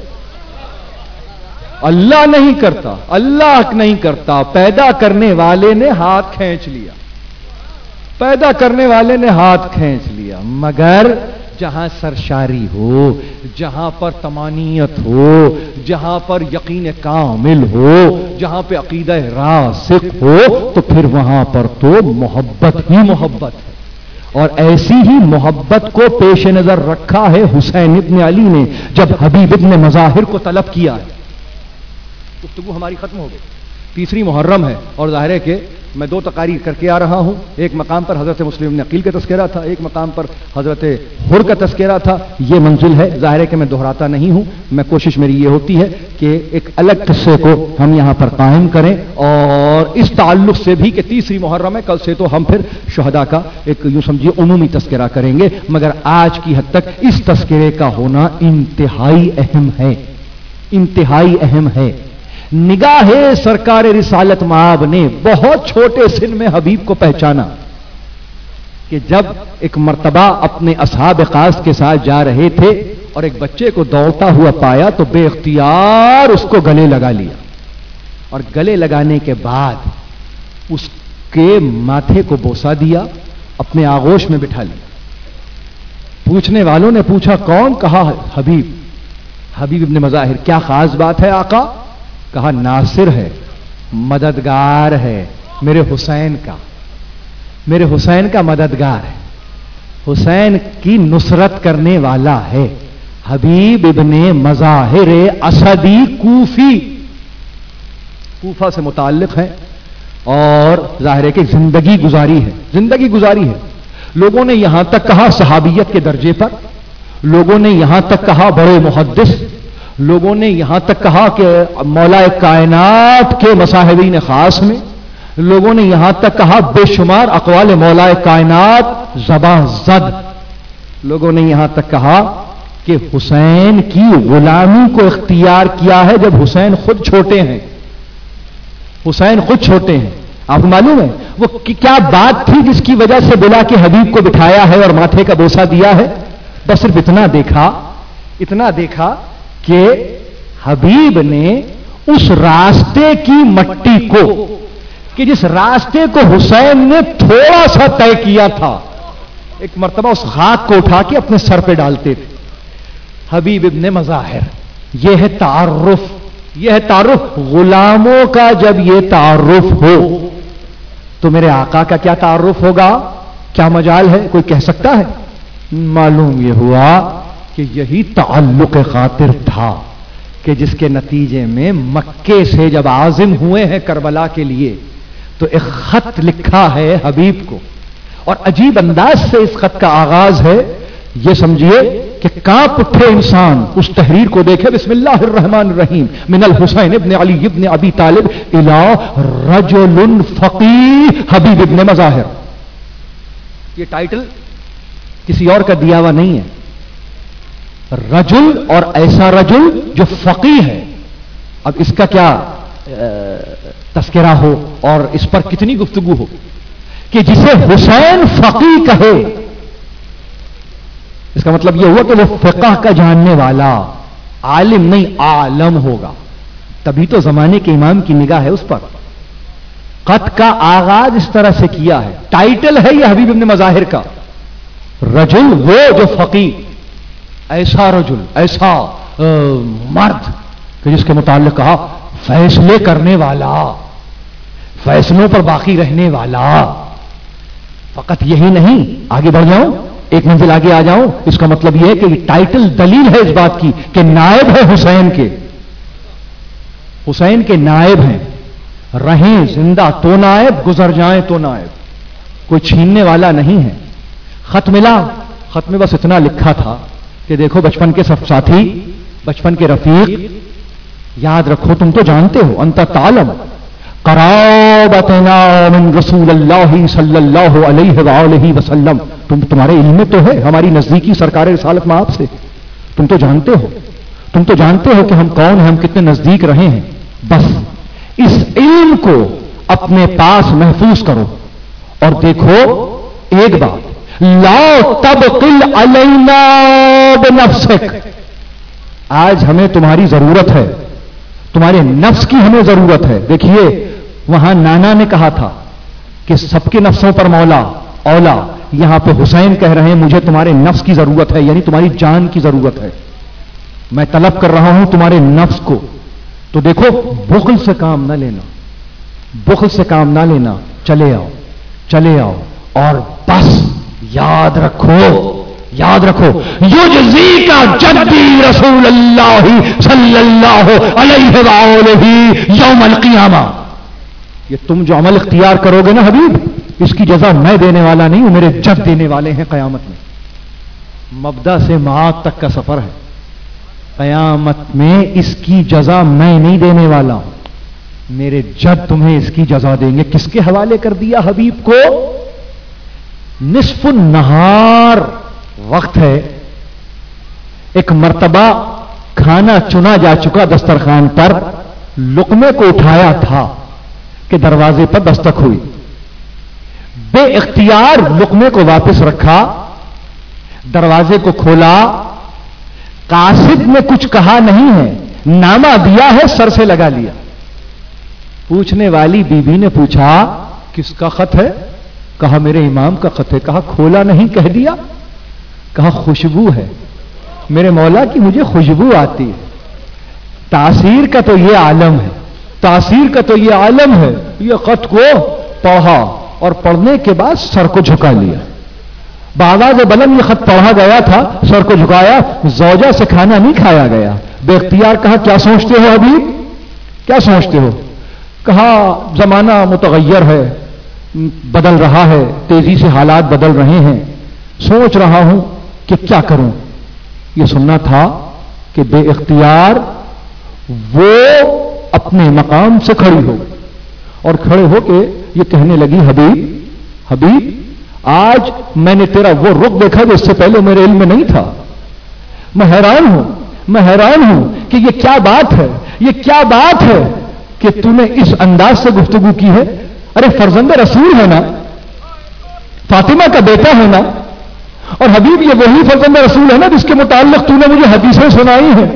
Speaker 2: اللہ نہیں کرتا، اللہ نہیں کرتا. پیدا کرنے والے نے ہاتھ کھینچ لیا، پیدا کرنے والے نے ہاتھ کھینچ لیا. مگر جہاں سرشاری ہو، جہاں پر تمانیت ہو، جہاں پر یقین کامل ہو، جہاں پہ عقیدہ راسخ ہو، تو پھر وہاں پر تو محبت ہی محبت ہے. اور ایسی ہی محبت کو پیش نظر رکھا ہے حسین ابن علی نے جب حبیب ابن مظاہر کو طلب کیا ہے. گفتگو ہماری ختم ہو گئی، تیسری محرم ہے اور ظاہر ہے کہ میں 2 تقاریر کر کے آ رہا ہوں. ایک مقام پر حضرت مسلم ابن عقیل کا تذکرہ تھا, ایک مقام پر حضرت حر کا تذکرہ تھا. یہ منزل ہے, ظاہر ہے کہ میں دہراتا نہیں ہوں. میں کوشش میری یہ ہوتی ہے کہ ایک الگ قصے کو ہم یہاں پر قائم کریں, اور اس تعلق سے بھی کہ 3 محرم ہے, کل سے تو ہم پھر شہداء کا ایک یوں سمجھیے عمومی تذکرہ کریں گے, مگر آج کی حد تک اس تذکرے کا ہونا انتہائی اہم ہے, انتہائی اہم ہے. نگاہ سرکار رسالت مآب نے بہت چھوٹے سن میں حبیب کو پہچانا کہ جب ایک مرتبہ اپنے اصحاب خاص کے ساتھ جا رہے تھے اور ایک بچے کو دوڑتا ہوا پایا تو بے اختیار اس کو گلے لگا لیا, اور گلے لگانے کے بعد اس کے ماتھے کو بوسا دیا, اپنے آغوش میں بٹھا لیا. پوچھنے والوں نے پوچھا کون؟ کہا حبیب, حبیب ابن مظاہر. کیا خاص بات ہے آقا؟ کہا ناصر ہے, مددگار ہے میرے حسین کا, میرے حسین کا مددگار ہے, حسین کی نصرت کرنے والا ہے. حبیب ابن مظاہر اسدی کوفی, کوفہ سے متعلق ہے, اور ظاہر ہے کہ زندگی گزاری ہے, زندگی گزاری ہے. لوگوں نے یہاں تک کہا صحابیت کے درجے پر, لوگوں نے یہاں تک کہا بڑے محدث, لوگوں نے یہاں تک کہا کہ مولا کائنات کے مصاحبین خاص میں, لوگوں نے یہاں تک کہا بے شمار اقوال مولا کائنات زباں زد, لوگوں نے یہاں تک کہا کہ حسین کی غلامی کو اختیار کیا ہے جب حسین خود چھوٹے ہیں, حسین خود چھوٹے ہیں. آپ کو معلوم ہے وہ کیا بات تھی جس کی وجہ سے بلا کے حبیب کو بٹھایا ہے اور ماتھے کا بوسا دیا ہے؟ بس صرف اتنا دیکھا, اتنا دیکھا کہ حبیب نے اس راستے کی مٹی کو, کہ جس راستے کو حسین نے تھوڑا سا طے کیا تھا, ایک مرتبہ اس خاک کو اٹھا کے اپنے سر پہ ڈالتے تھے. حبیب ابن مظاہر, یہ ہے تعارف, یہ ہے تعارف. غلاموں کا جب یہ تعارف ہو تو میرے آقا کا کیا تعارف ہوگا؟ کیا مجال ہے؟ کوئی کہہ سکتا ہے؟ معلوم یہ ہوا کہ یہی تعلق خاطر تھا کہ جس کے نتیجے میں مکے سے جب عازم ہوئے ہیں کربلا کے لیے تو ایک خط لکھا ہے حبیب کو, اور عجیب انداز سے اس خط کا آغاز ہے. یہ سمجھیے کہ کانپ اٹھے انسان اس تحریر کو دیکھے. بسم اللہ الرحمن الرحیم, من الحسین ابن علی ابن ابی طالب الی رجل فقیہ حبیب ابن مظاہر. یہ ٹائٹل کسی اور کا دیا ہوا نہیں ہے. رجل, اور ایسا رجل جو فقیہ ہے. اب اس کا کیا تذکرہ ہو اور اس پر کتنی گفتگو ہو کہ جسے حسین فقیہ کہے, اس کا مطلب یہ ہوا کہ وہ فقہ کا جاننے والا, عالم نہیں عالم ہوگا. تبھی تو زمانے کے امام کی نگاہ ہے اس پر. خط کا آغاز اس طرح سے کیا ہے, ٹائٹل ہے یہ حبیب ابن مظاہر کا, رجل وہ جو فقیہ, ایسا رجل, ایسا مرد کہ جس کے متعلق کہا فیصلے کرنے والا, فیصلوں پر باقی رہنے والا. فقط یہی نہیں, آگے بڑھ جاؤں, ایک منزل آگے آ جاؤں. اس کا مطلب یہ ہے کہ یہ ٹائٹل دلیل ہے اس بات کی کہ نائب ہے حسین کے, حسین کے نائب ہیں. رہیں زندہ تو نائب, گزر جائیں تو نائب, کوئی چھیننے والا نہیں ہے. خط ملا, خط میں بس اتنا لکھا تھا کہ دیکھو بچپن کے سب ساتھی, بچپن کے رفیق, یاد رکھو تم تو جانتے ہو, انت تعلم قرابتنا من رسول اللہ صلی اللہ علیہ وآلہ وسلم, تمہارے علم میں تو ہے ہماری نزدیکی سرکار رسالت میں آپ سے, تم تو جانتے ہو, تم تو جانتے ہو کہ ہم کون ہیں, ہم کتنے نزدیک رہے ہیں. بس اس علم کو اپنے پاس محفوظ کرو اور دیکھو ایک بات, لا تبقل علینا بنفسک, آج ہمیں تمہاری ضرورت ہے, تمہارے نفس کی ہمیں ضرورت ہے. دیکھیے وہاں نانا نے کہا تھا کہ سب کے نفسوں پر مولا اولا, یہاں پہ حسین کہہ رہے ہیں مجھے تمہارے نفس کی ضرورت ہے, یعنی تمہاری جان کی ضرورت ہے. میں طلب کر رہا ہوں تمہارے نفس کو. تو دیکھو بخل سے کام نہ لینا, بخل سے کام نہ لینا, چلے آؤ, چلے آؤ. اور بس یاد رکھو, یاد رکھو, یجزی کا جدی رسول اللہ صلی اللہ علیہ وآلہ یوم القیامہ, یہ تم جو عمل اختیار کرو گے نا حبیب، اس کی جزا میں دینے والا نہیں ہوں، میرے جد دینے والے ہیں قیامت میں۔ مبدا سے معاد تک کا سفر ہے، قیامت میں اس کی جزا میں نہیں دینے والا ہوں، میرے جد تمہیں اس کی جزا دیں گے۔ کس کے حوالے کر دیا حبیب کو؟ نصف النہار وقت ہے، ایک مرتبہ کھانا چنا جا چکا دسترخوان پر، لقمے کو اٹھایا تھا کہ دروازے پر دستک ہوئی، بے اختیار لقمے کو واپس رکھا، دروازے کو کھولا، قاصد نے کچھ کہا نہیں ہے، نامہ دیا ہے، سر سے لگا لیا۔ پوچھنے والی بیوی نے پوچھا کس کا خط ہے؟ کہا میرے امام کا خط ہے۔ کہا کھولا نہیں کہہ دیا؟ کہا خوشبو ہے میرے مولا کی، مجھے خوشبو آتی ہے۔ تاثیر کا تو یہ عالم ہے، تاثیر کا تو یہ عالم ہے۔ یہ خط کو پڑھا اور پڑھنے کے بعد سر کو جھکا لیا، بآواز بلند یہ خط پڑھا گیا تھا، سر کو جھکایا، زوجہ سے کھانا نہیں کھایا گیا، بے اختیار کہا کیا سوچتے ہو حبیب، کیا سوچتے ہو؟ کہا زمانہ متغیر ہے، بدل رہا ہے، تیزی سے حالات بدل رہے ہیں، سوچ رہا ہوں کہ کیا کروں۔ یہ سننا تھا کہ بے اختیار وہ اپنے مقام سے کھڑی ہو اور کھڑے ہو کے یہ کہنے لگی حبیب حبیب آج میں نے تیرا وہ رخ دیکھا جو اس سے پہلے میرے علم میں نہیں تھا، میں حیران ہوں کہ یہ کیا بات ہے، یہ کیا بات ہے کہ تو نے اس انداز سے گفتگو کی ہے۔ ارے فرزند رسول ہے نا، فاطمہ کا بیٹا ہے نا، اور حبیب یہ وہی فرزند رسول ہے نا جس کے متعلق تو نے مجھے حدیثیں سنائی ہیں،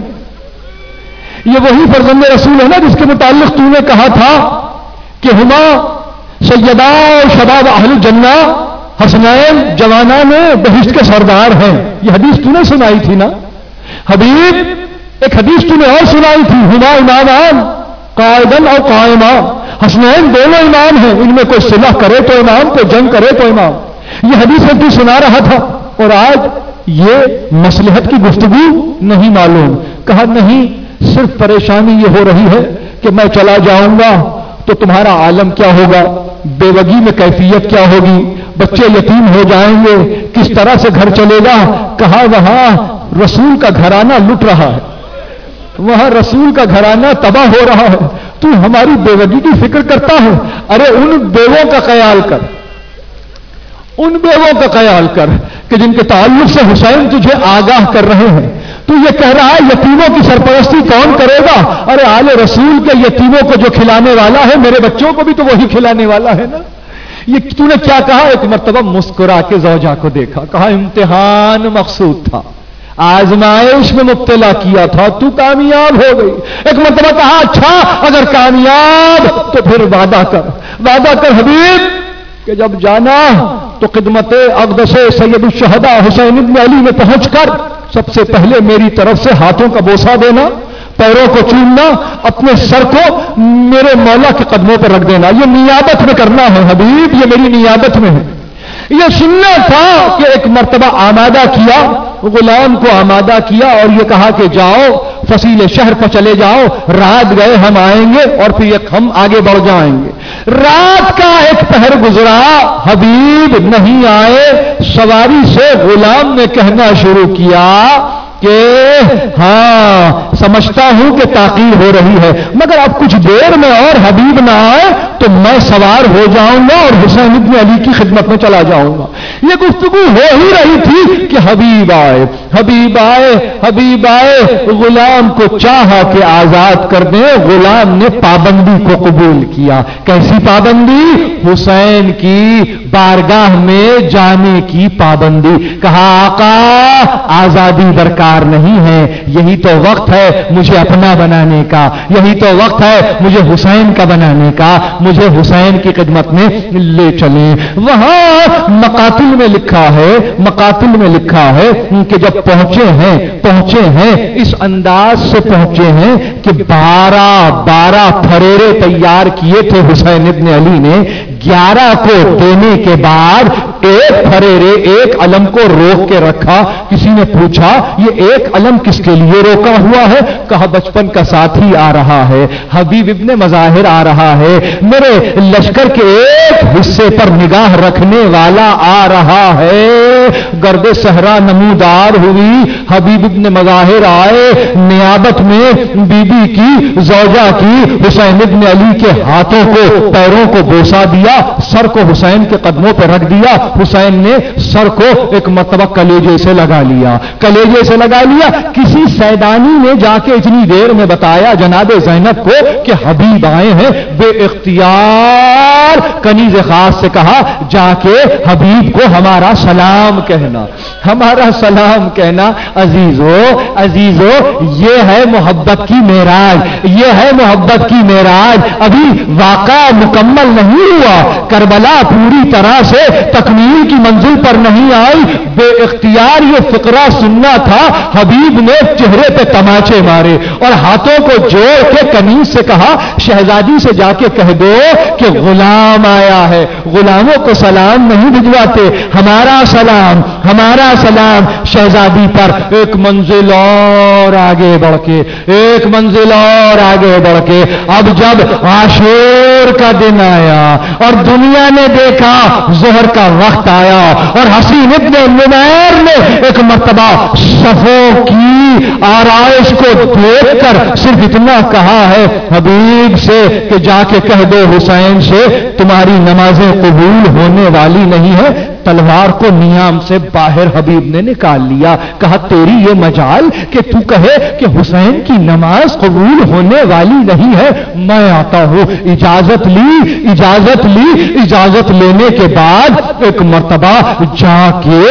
Speaker 2: یہ وہی فرزند رسول ہے نا جس کے متعلق تو نے کہا تھا کہ ہما سیدہ شباب اہل الجنہ، حسنین جوانان بہشت کے سردار ہیں، یہ حدیث تو نے سنائی تھی نا حبیب۔ ایک حدیث تو نے اور سنائی تھی، ہما امامان قائدن اور قائمہ، حسنین دونوں امام ہیں، ان میں کوئی صلح کرے تو امام، کوئی جنگ کرے تو امام، یہ حدیث تو سنا رہا تھا، اور آج یہ مصلحت کی گفتگو نہیں معلوم۔ کہا نہیں، صرف پریشانی یہ ہو رہی ہے کہ میں چلا جاؤں گا تو تمہارا عالم کیا ہوگا، بیوگی میں کیفیت کیا ہوگی، بچے یتیم ہو جائیں گے، کس طرح سے گھر چلے گا۔ کہا وہاں رسول کا گھرانہ لٹ رہا ہے، وہاں رسول کا گھرانہ تباہ ہو رہا ہے، تو ہماری بیوگی کی فکر کرتا ہے۔ ارے ان بیووں کا خیال کر، ان بیووں کا خیال کر کہ جن کے تعلق سے حسین تجھے آگاہ کر رہے ہیں۔ تو یہ کہہ رہا ہے یتیموں کی سرپرستی کون کرے گا؟ ارے آل رسول کے یتیموں کو جو کھلانے والا ہے میرے بچوں کو بھی تو وہی کھلانے والا ہے نا۔ یہ تو نے کیا کہا؟ ایک مرتبہ مسکرا کے زوجہ کو دیکھا، کہا امتحان مقصود تھا، آزمائش میں مبتلا کیا تھا، تو کامیاب ہو گئی۔ ایک مرتبہ کہا اچھا اگر کامیاب تو پھر وعدہ کر حبیب کہ جب جانا تو خدمت اقدس سید الشہداء حسین ابن علی میں پہنچ کر سب سے پہلے میری طرف سے ہاتھوں کا بوسہ دینا، پیروں کو چومنا، اپنے سر کو میرے مولا کے قدموں پر رکھ دینا، یہ نیابت میں کرنا ہے حبیب، یہ میری نیابت میں ہے۔ یہ سننا تھا کہ ایک مرتبہ آمادہ کیا، غلام کو آمادہ کیا اور یہ کہا کہ جاؤ فصیل شہر پر چلے جاؤ، رات گئے ہم آئیں گے اور پھر ہم آگے بڑھ جائیں گے۔ رات کا ایک پہر گزرا، حبیب نہیں آئے، سواری سے غلام نے کہنا شروع کیا کہ ہاں سمجھتا ہوں کہ تاخیر ہو رہی ہے، مگر اب کچھ دیر میں اور حبیب نہ آئے تو میں سوار ہو جاؤں گا اور حسین ابن علی کی خدمت میں چلا جاؤں گا۔ یہ گفتگو ہو ہی رہی تھی کہ حبیب آئے، حبیب آئے، حبیب آئے، غلام کو چاہا کہ آزاد کر دیں، غلام نے پابندی کو قبول کیا۔ کیسی پابندی؟ حسین کی بارگاہ میں جانے کی پابندی۔ کہا آقا آزادی درکار نہیں ہے، یہی تو وقت ہے مجھے اپنا بنانے کا، یہی تو وقت ہے مجھے حسین کا بنانے کا، مجھے حسین کی خدمت میں لے چلیں۔ وہاں مقاتل میں لکھا ہے کہ جب پہنچے ہیں اس انداز سے پہنچے ہیں کہ 12 پھریرے تیار کیے تھے حسین ابن علی نے، 11 کو دینے کے بعد ایک फरेरे एक अलम को रोक के रखा। किसी ने पूछा ये एक अलम किसके लिए रोका हुआ है? कहा बचपन का साथी आ रहा है, हबीब इब्ने मज़ाहिर आ रहा है, मेरे लश्कर के एक हिस्से पर निगाह रखने वाला आ रहा है। गर्दे सहरा नमूदार हुई, हबीब इब्ने मज़ाहिर आए, नियाबत में बीबी की, ज़ौजा की, हुसैन इब्ने अली के हाथों को, पैरों को बोसा दिया, सर को हुसैन के कदमों पर रख दिया। हुसैन ने सर को एक मरतबा कलेजे से लगा लिया, कलेजे से लगा लिया। किसी सैदानी ने जाके इतनी देर में बताया जनाबे ज़ैनब को कि हबीब आए हैं। बे इख्तियार कनीज़ खास से कहा जाके हबीब को हमारा सलाम कहना, हमारा सलाम कहना। अजीजो अजीजो, ये है मोहब्बत की मेराज, ये है मोहब्बत की मेराज। अभी वाक़ा मुकम्मल नहीं हुआ, करबला पूरी तरह से तकमील की मंजिल पर नहीं आई। बे इख्तियार ये फिक्रा सुनना था। हबीब ने चेहरे पे तमाचे मारे और हाथों को जोड़ के कनीज से कहा शहजादी से जाके कह दो कि गुलाम आया है। गुलामों को सलाम नहीं भिजवाते, हमारा सलाम, हमारा सलाम। शहजादी पर एक मंजिल और आगे बढ़ के, एक मंजिल और आगे बढ़ के, अब जब आशूर का दिन आया और दुनिया ने देखा ज़ोहर का वक्त आया और हसीन इब्ने नुमैर ने एक मर्तबा सफों की आराइश को देखकर सिर्फ इतना कहा है हबीब से कि जाके कह दो हुसैन से तुम्हारी नमाजें कबूल होने वाली नहीं है। तलवार को नियाम से बाहर हबीब ने निकाल लिया। कहा तेरी ये मजाल कि तू कहे कि हुसैन की नमाज कबूल होने वाली नहीं है, मैं आता हूं। इजाजत ली, इजाजत ली। इजाजत लेने के बाद एक मर्तबा जाके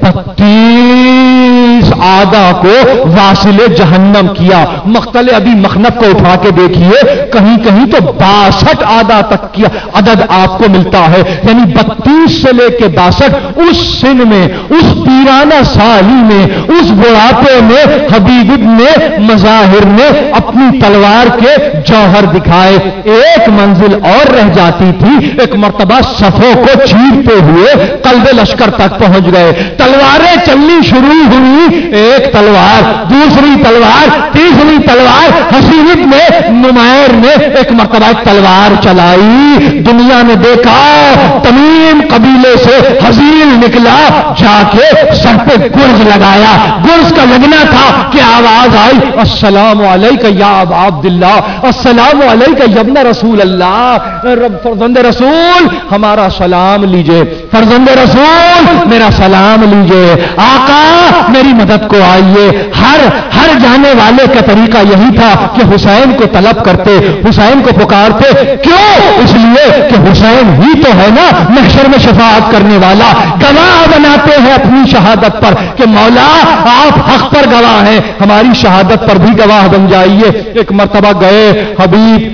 Speaker 2: 32 आदा को वासिले जहन्नम किया। मख्तले अभी मखनफ को उठा के देखिए, कहीं कहीं तो 62 आदा तक किया अदद आपको मिलता है, यानी 32 से लेके 62 उस सिन में, उस पीराना साली में, उस बुढ़ापे में हबीब इब्ने मज़ाहिर ने अपनी तलवार के जौहर दिखाए। एक मंजिल और रह जाती थी, एक मर्तबा सफों को चीरते हुए कल्बे लश्कर तक पहुंच गए। तलवारें चलनी शुरू हुई, एक तलवार, दूसरी तलवार, तीसरी तलवार। हसीन इब्ने नुमैर ने एक मर्तबा तलवार चलाई। दुनिया ने देखा तमीम कबीले से हजील निकला, जाके सर पे गुर्ज लगाया। गुर्ज का लगना था कि आवाज आई अस्सलाम अलैका या अबा अब्दुल्लाह, अस्सलाम अलैका या इब्न रसूल अल्लाह। फर्जंद रसूल हमारा सलाम लीजिए, फर्जंद रसूल मेरा सलाम लीजिए, आका मेरी मदद को आइए। हर जाने वाले का तरीका यही था कि हुसैन को तलब करते, हुसैन को पुकारते। क्यों? इसलिए कि हुसैन ही तो है ना महशर में शफाअत करने वाला। गवाह बनाते हैं अपनी शहादत पर कि मौला आप हक पर गवाह हैं, हमारी शहादत पर भी गवाह बन जाइए। एक मर्तबा गए, हबीब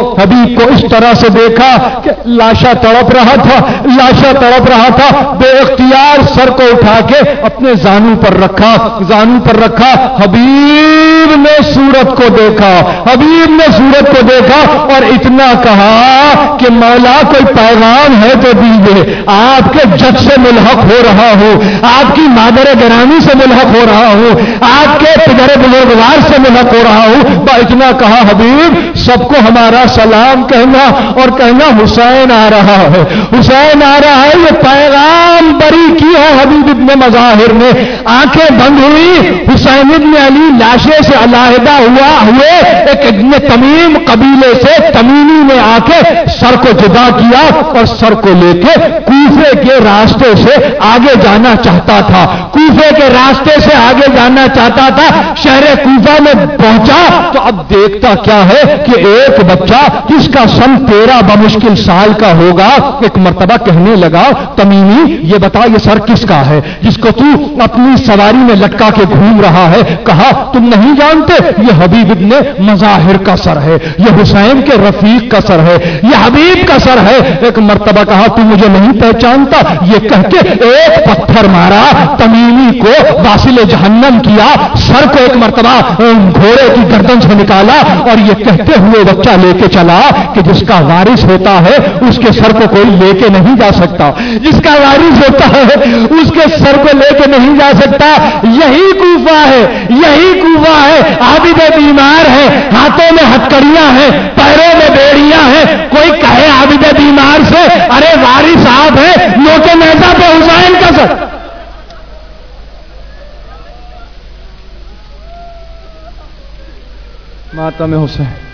Speaker 2: को इस तरह से देखा कि लाशा तड़प रहा था, लाशा तड़प रहा था। बेइख्तियार सर को उठा के अपने जानू पर रखा, जानू पर रखा। हबीब ने सूरत को देखा, हबीब ने सूरत को देखा और इतना कहा कि मौला कोई पैगाम है तो दीजिए। आपके जज से मुल्हक हो रहा हूं, आपकी मादर गिरामी से मुल्हक हो रहा हूं, आपके पिदर बुजुर्गवार से मुल्हक हो रहा हूं। इतना कहा हबीब सबको हमारा सलाम कहना और कहना हुसैन आ रहा है, हुसैन आ रहा है। ये पैगाम बरी किया हबीब इब्ने मज़ाहिर ने। आंखें बंद हुई, हुसैन इब्ने अली लाशे से अलहदा हुए। एक इब्ने तमीम कबीले से तमीमी ने आके सर को जुदा किया और सर को लेके कूफे के रास्ते से आगे जाना चाहता था, कूफे के रास्ते से आगे जाना चाहता था। शहर कूफा में पहुंचा तो अब देखता क्या है कि एक बच्चा जिसका सन 13 बमुश्किल साल का होगा, एक मर्तबा कहने लगा तमीमी ये बता ये सर किसका है जिसको तू अपनी सवारी में लटका के घूम रहा है? कहा तुम नहीं जानते مانتے؟ یہ حبیب ابن مظاہر کا سر ہے، یہ حسین کے رفیق کا سر ہے، یہ حبیب کا سر ہے۔ ایک مرتبہ کہا تو مجھے نہیں پہچانتا، یہ کہہ کے ایک پتھر مارا، تمیمی کو واصل جہنم کیا، سر کو ایک مرتبہ گھوڑے کی گردن سے نکالا اور یہ کہتے ہوئے بچہ لے کے چلا کہ جس کا وارث ہوتا ہے اس کے سر کو کوئی لے کے نہیں جا سکتا، جس کا وارث ہوتا ہے اس کے سر کو لے کے نہیں جا سکتا۔ یہی کوفہ ہے، یہی کوفہ ہے، عابد بیمار ہے، ہاتھوں میں ہتکڑیاں ہیں، پیروں میں بیڑیاں ہیں، کوئی کہے عابد بیمار سے ارے وارث صاحب ہے، نوکے نیزہ پہ حسین کا سر۔ ماتم حسین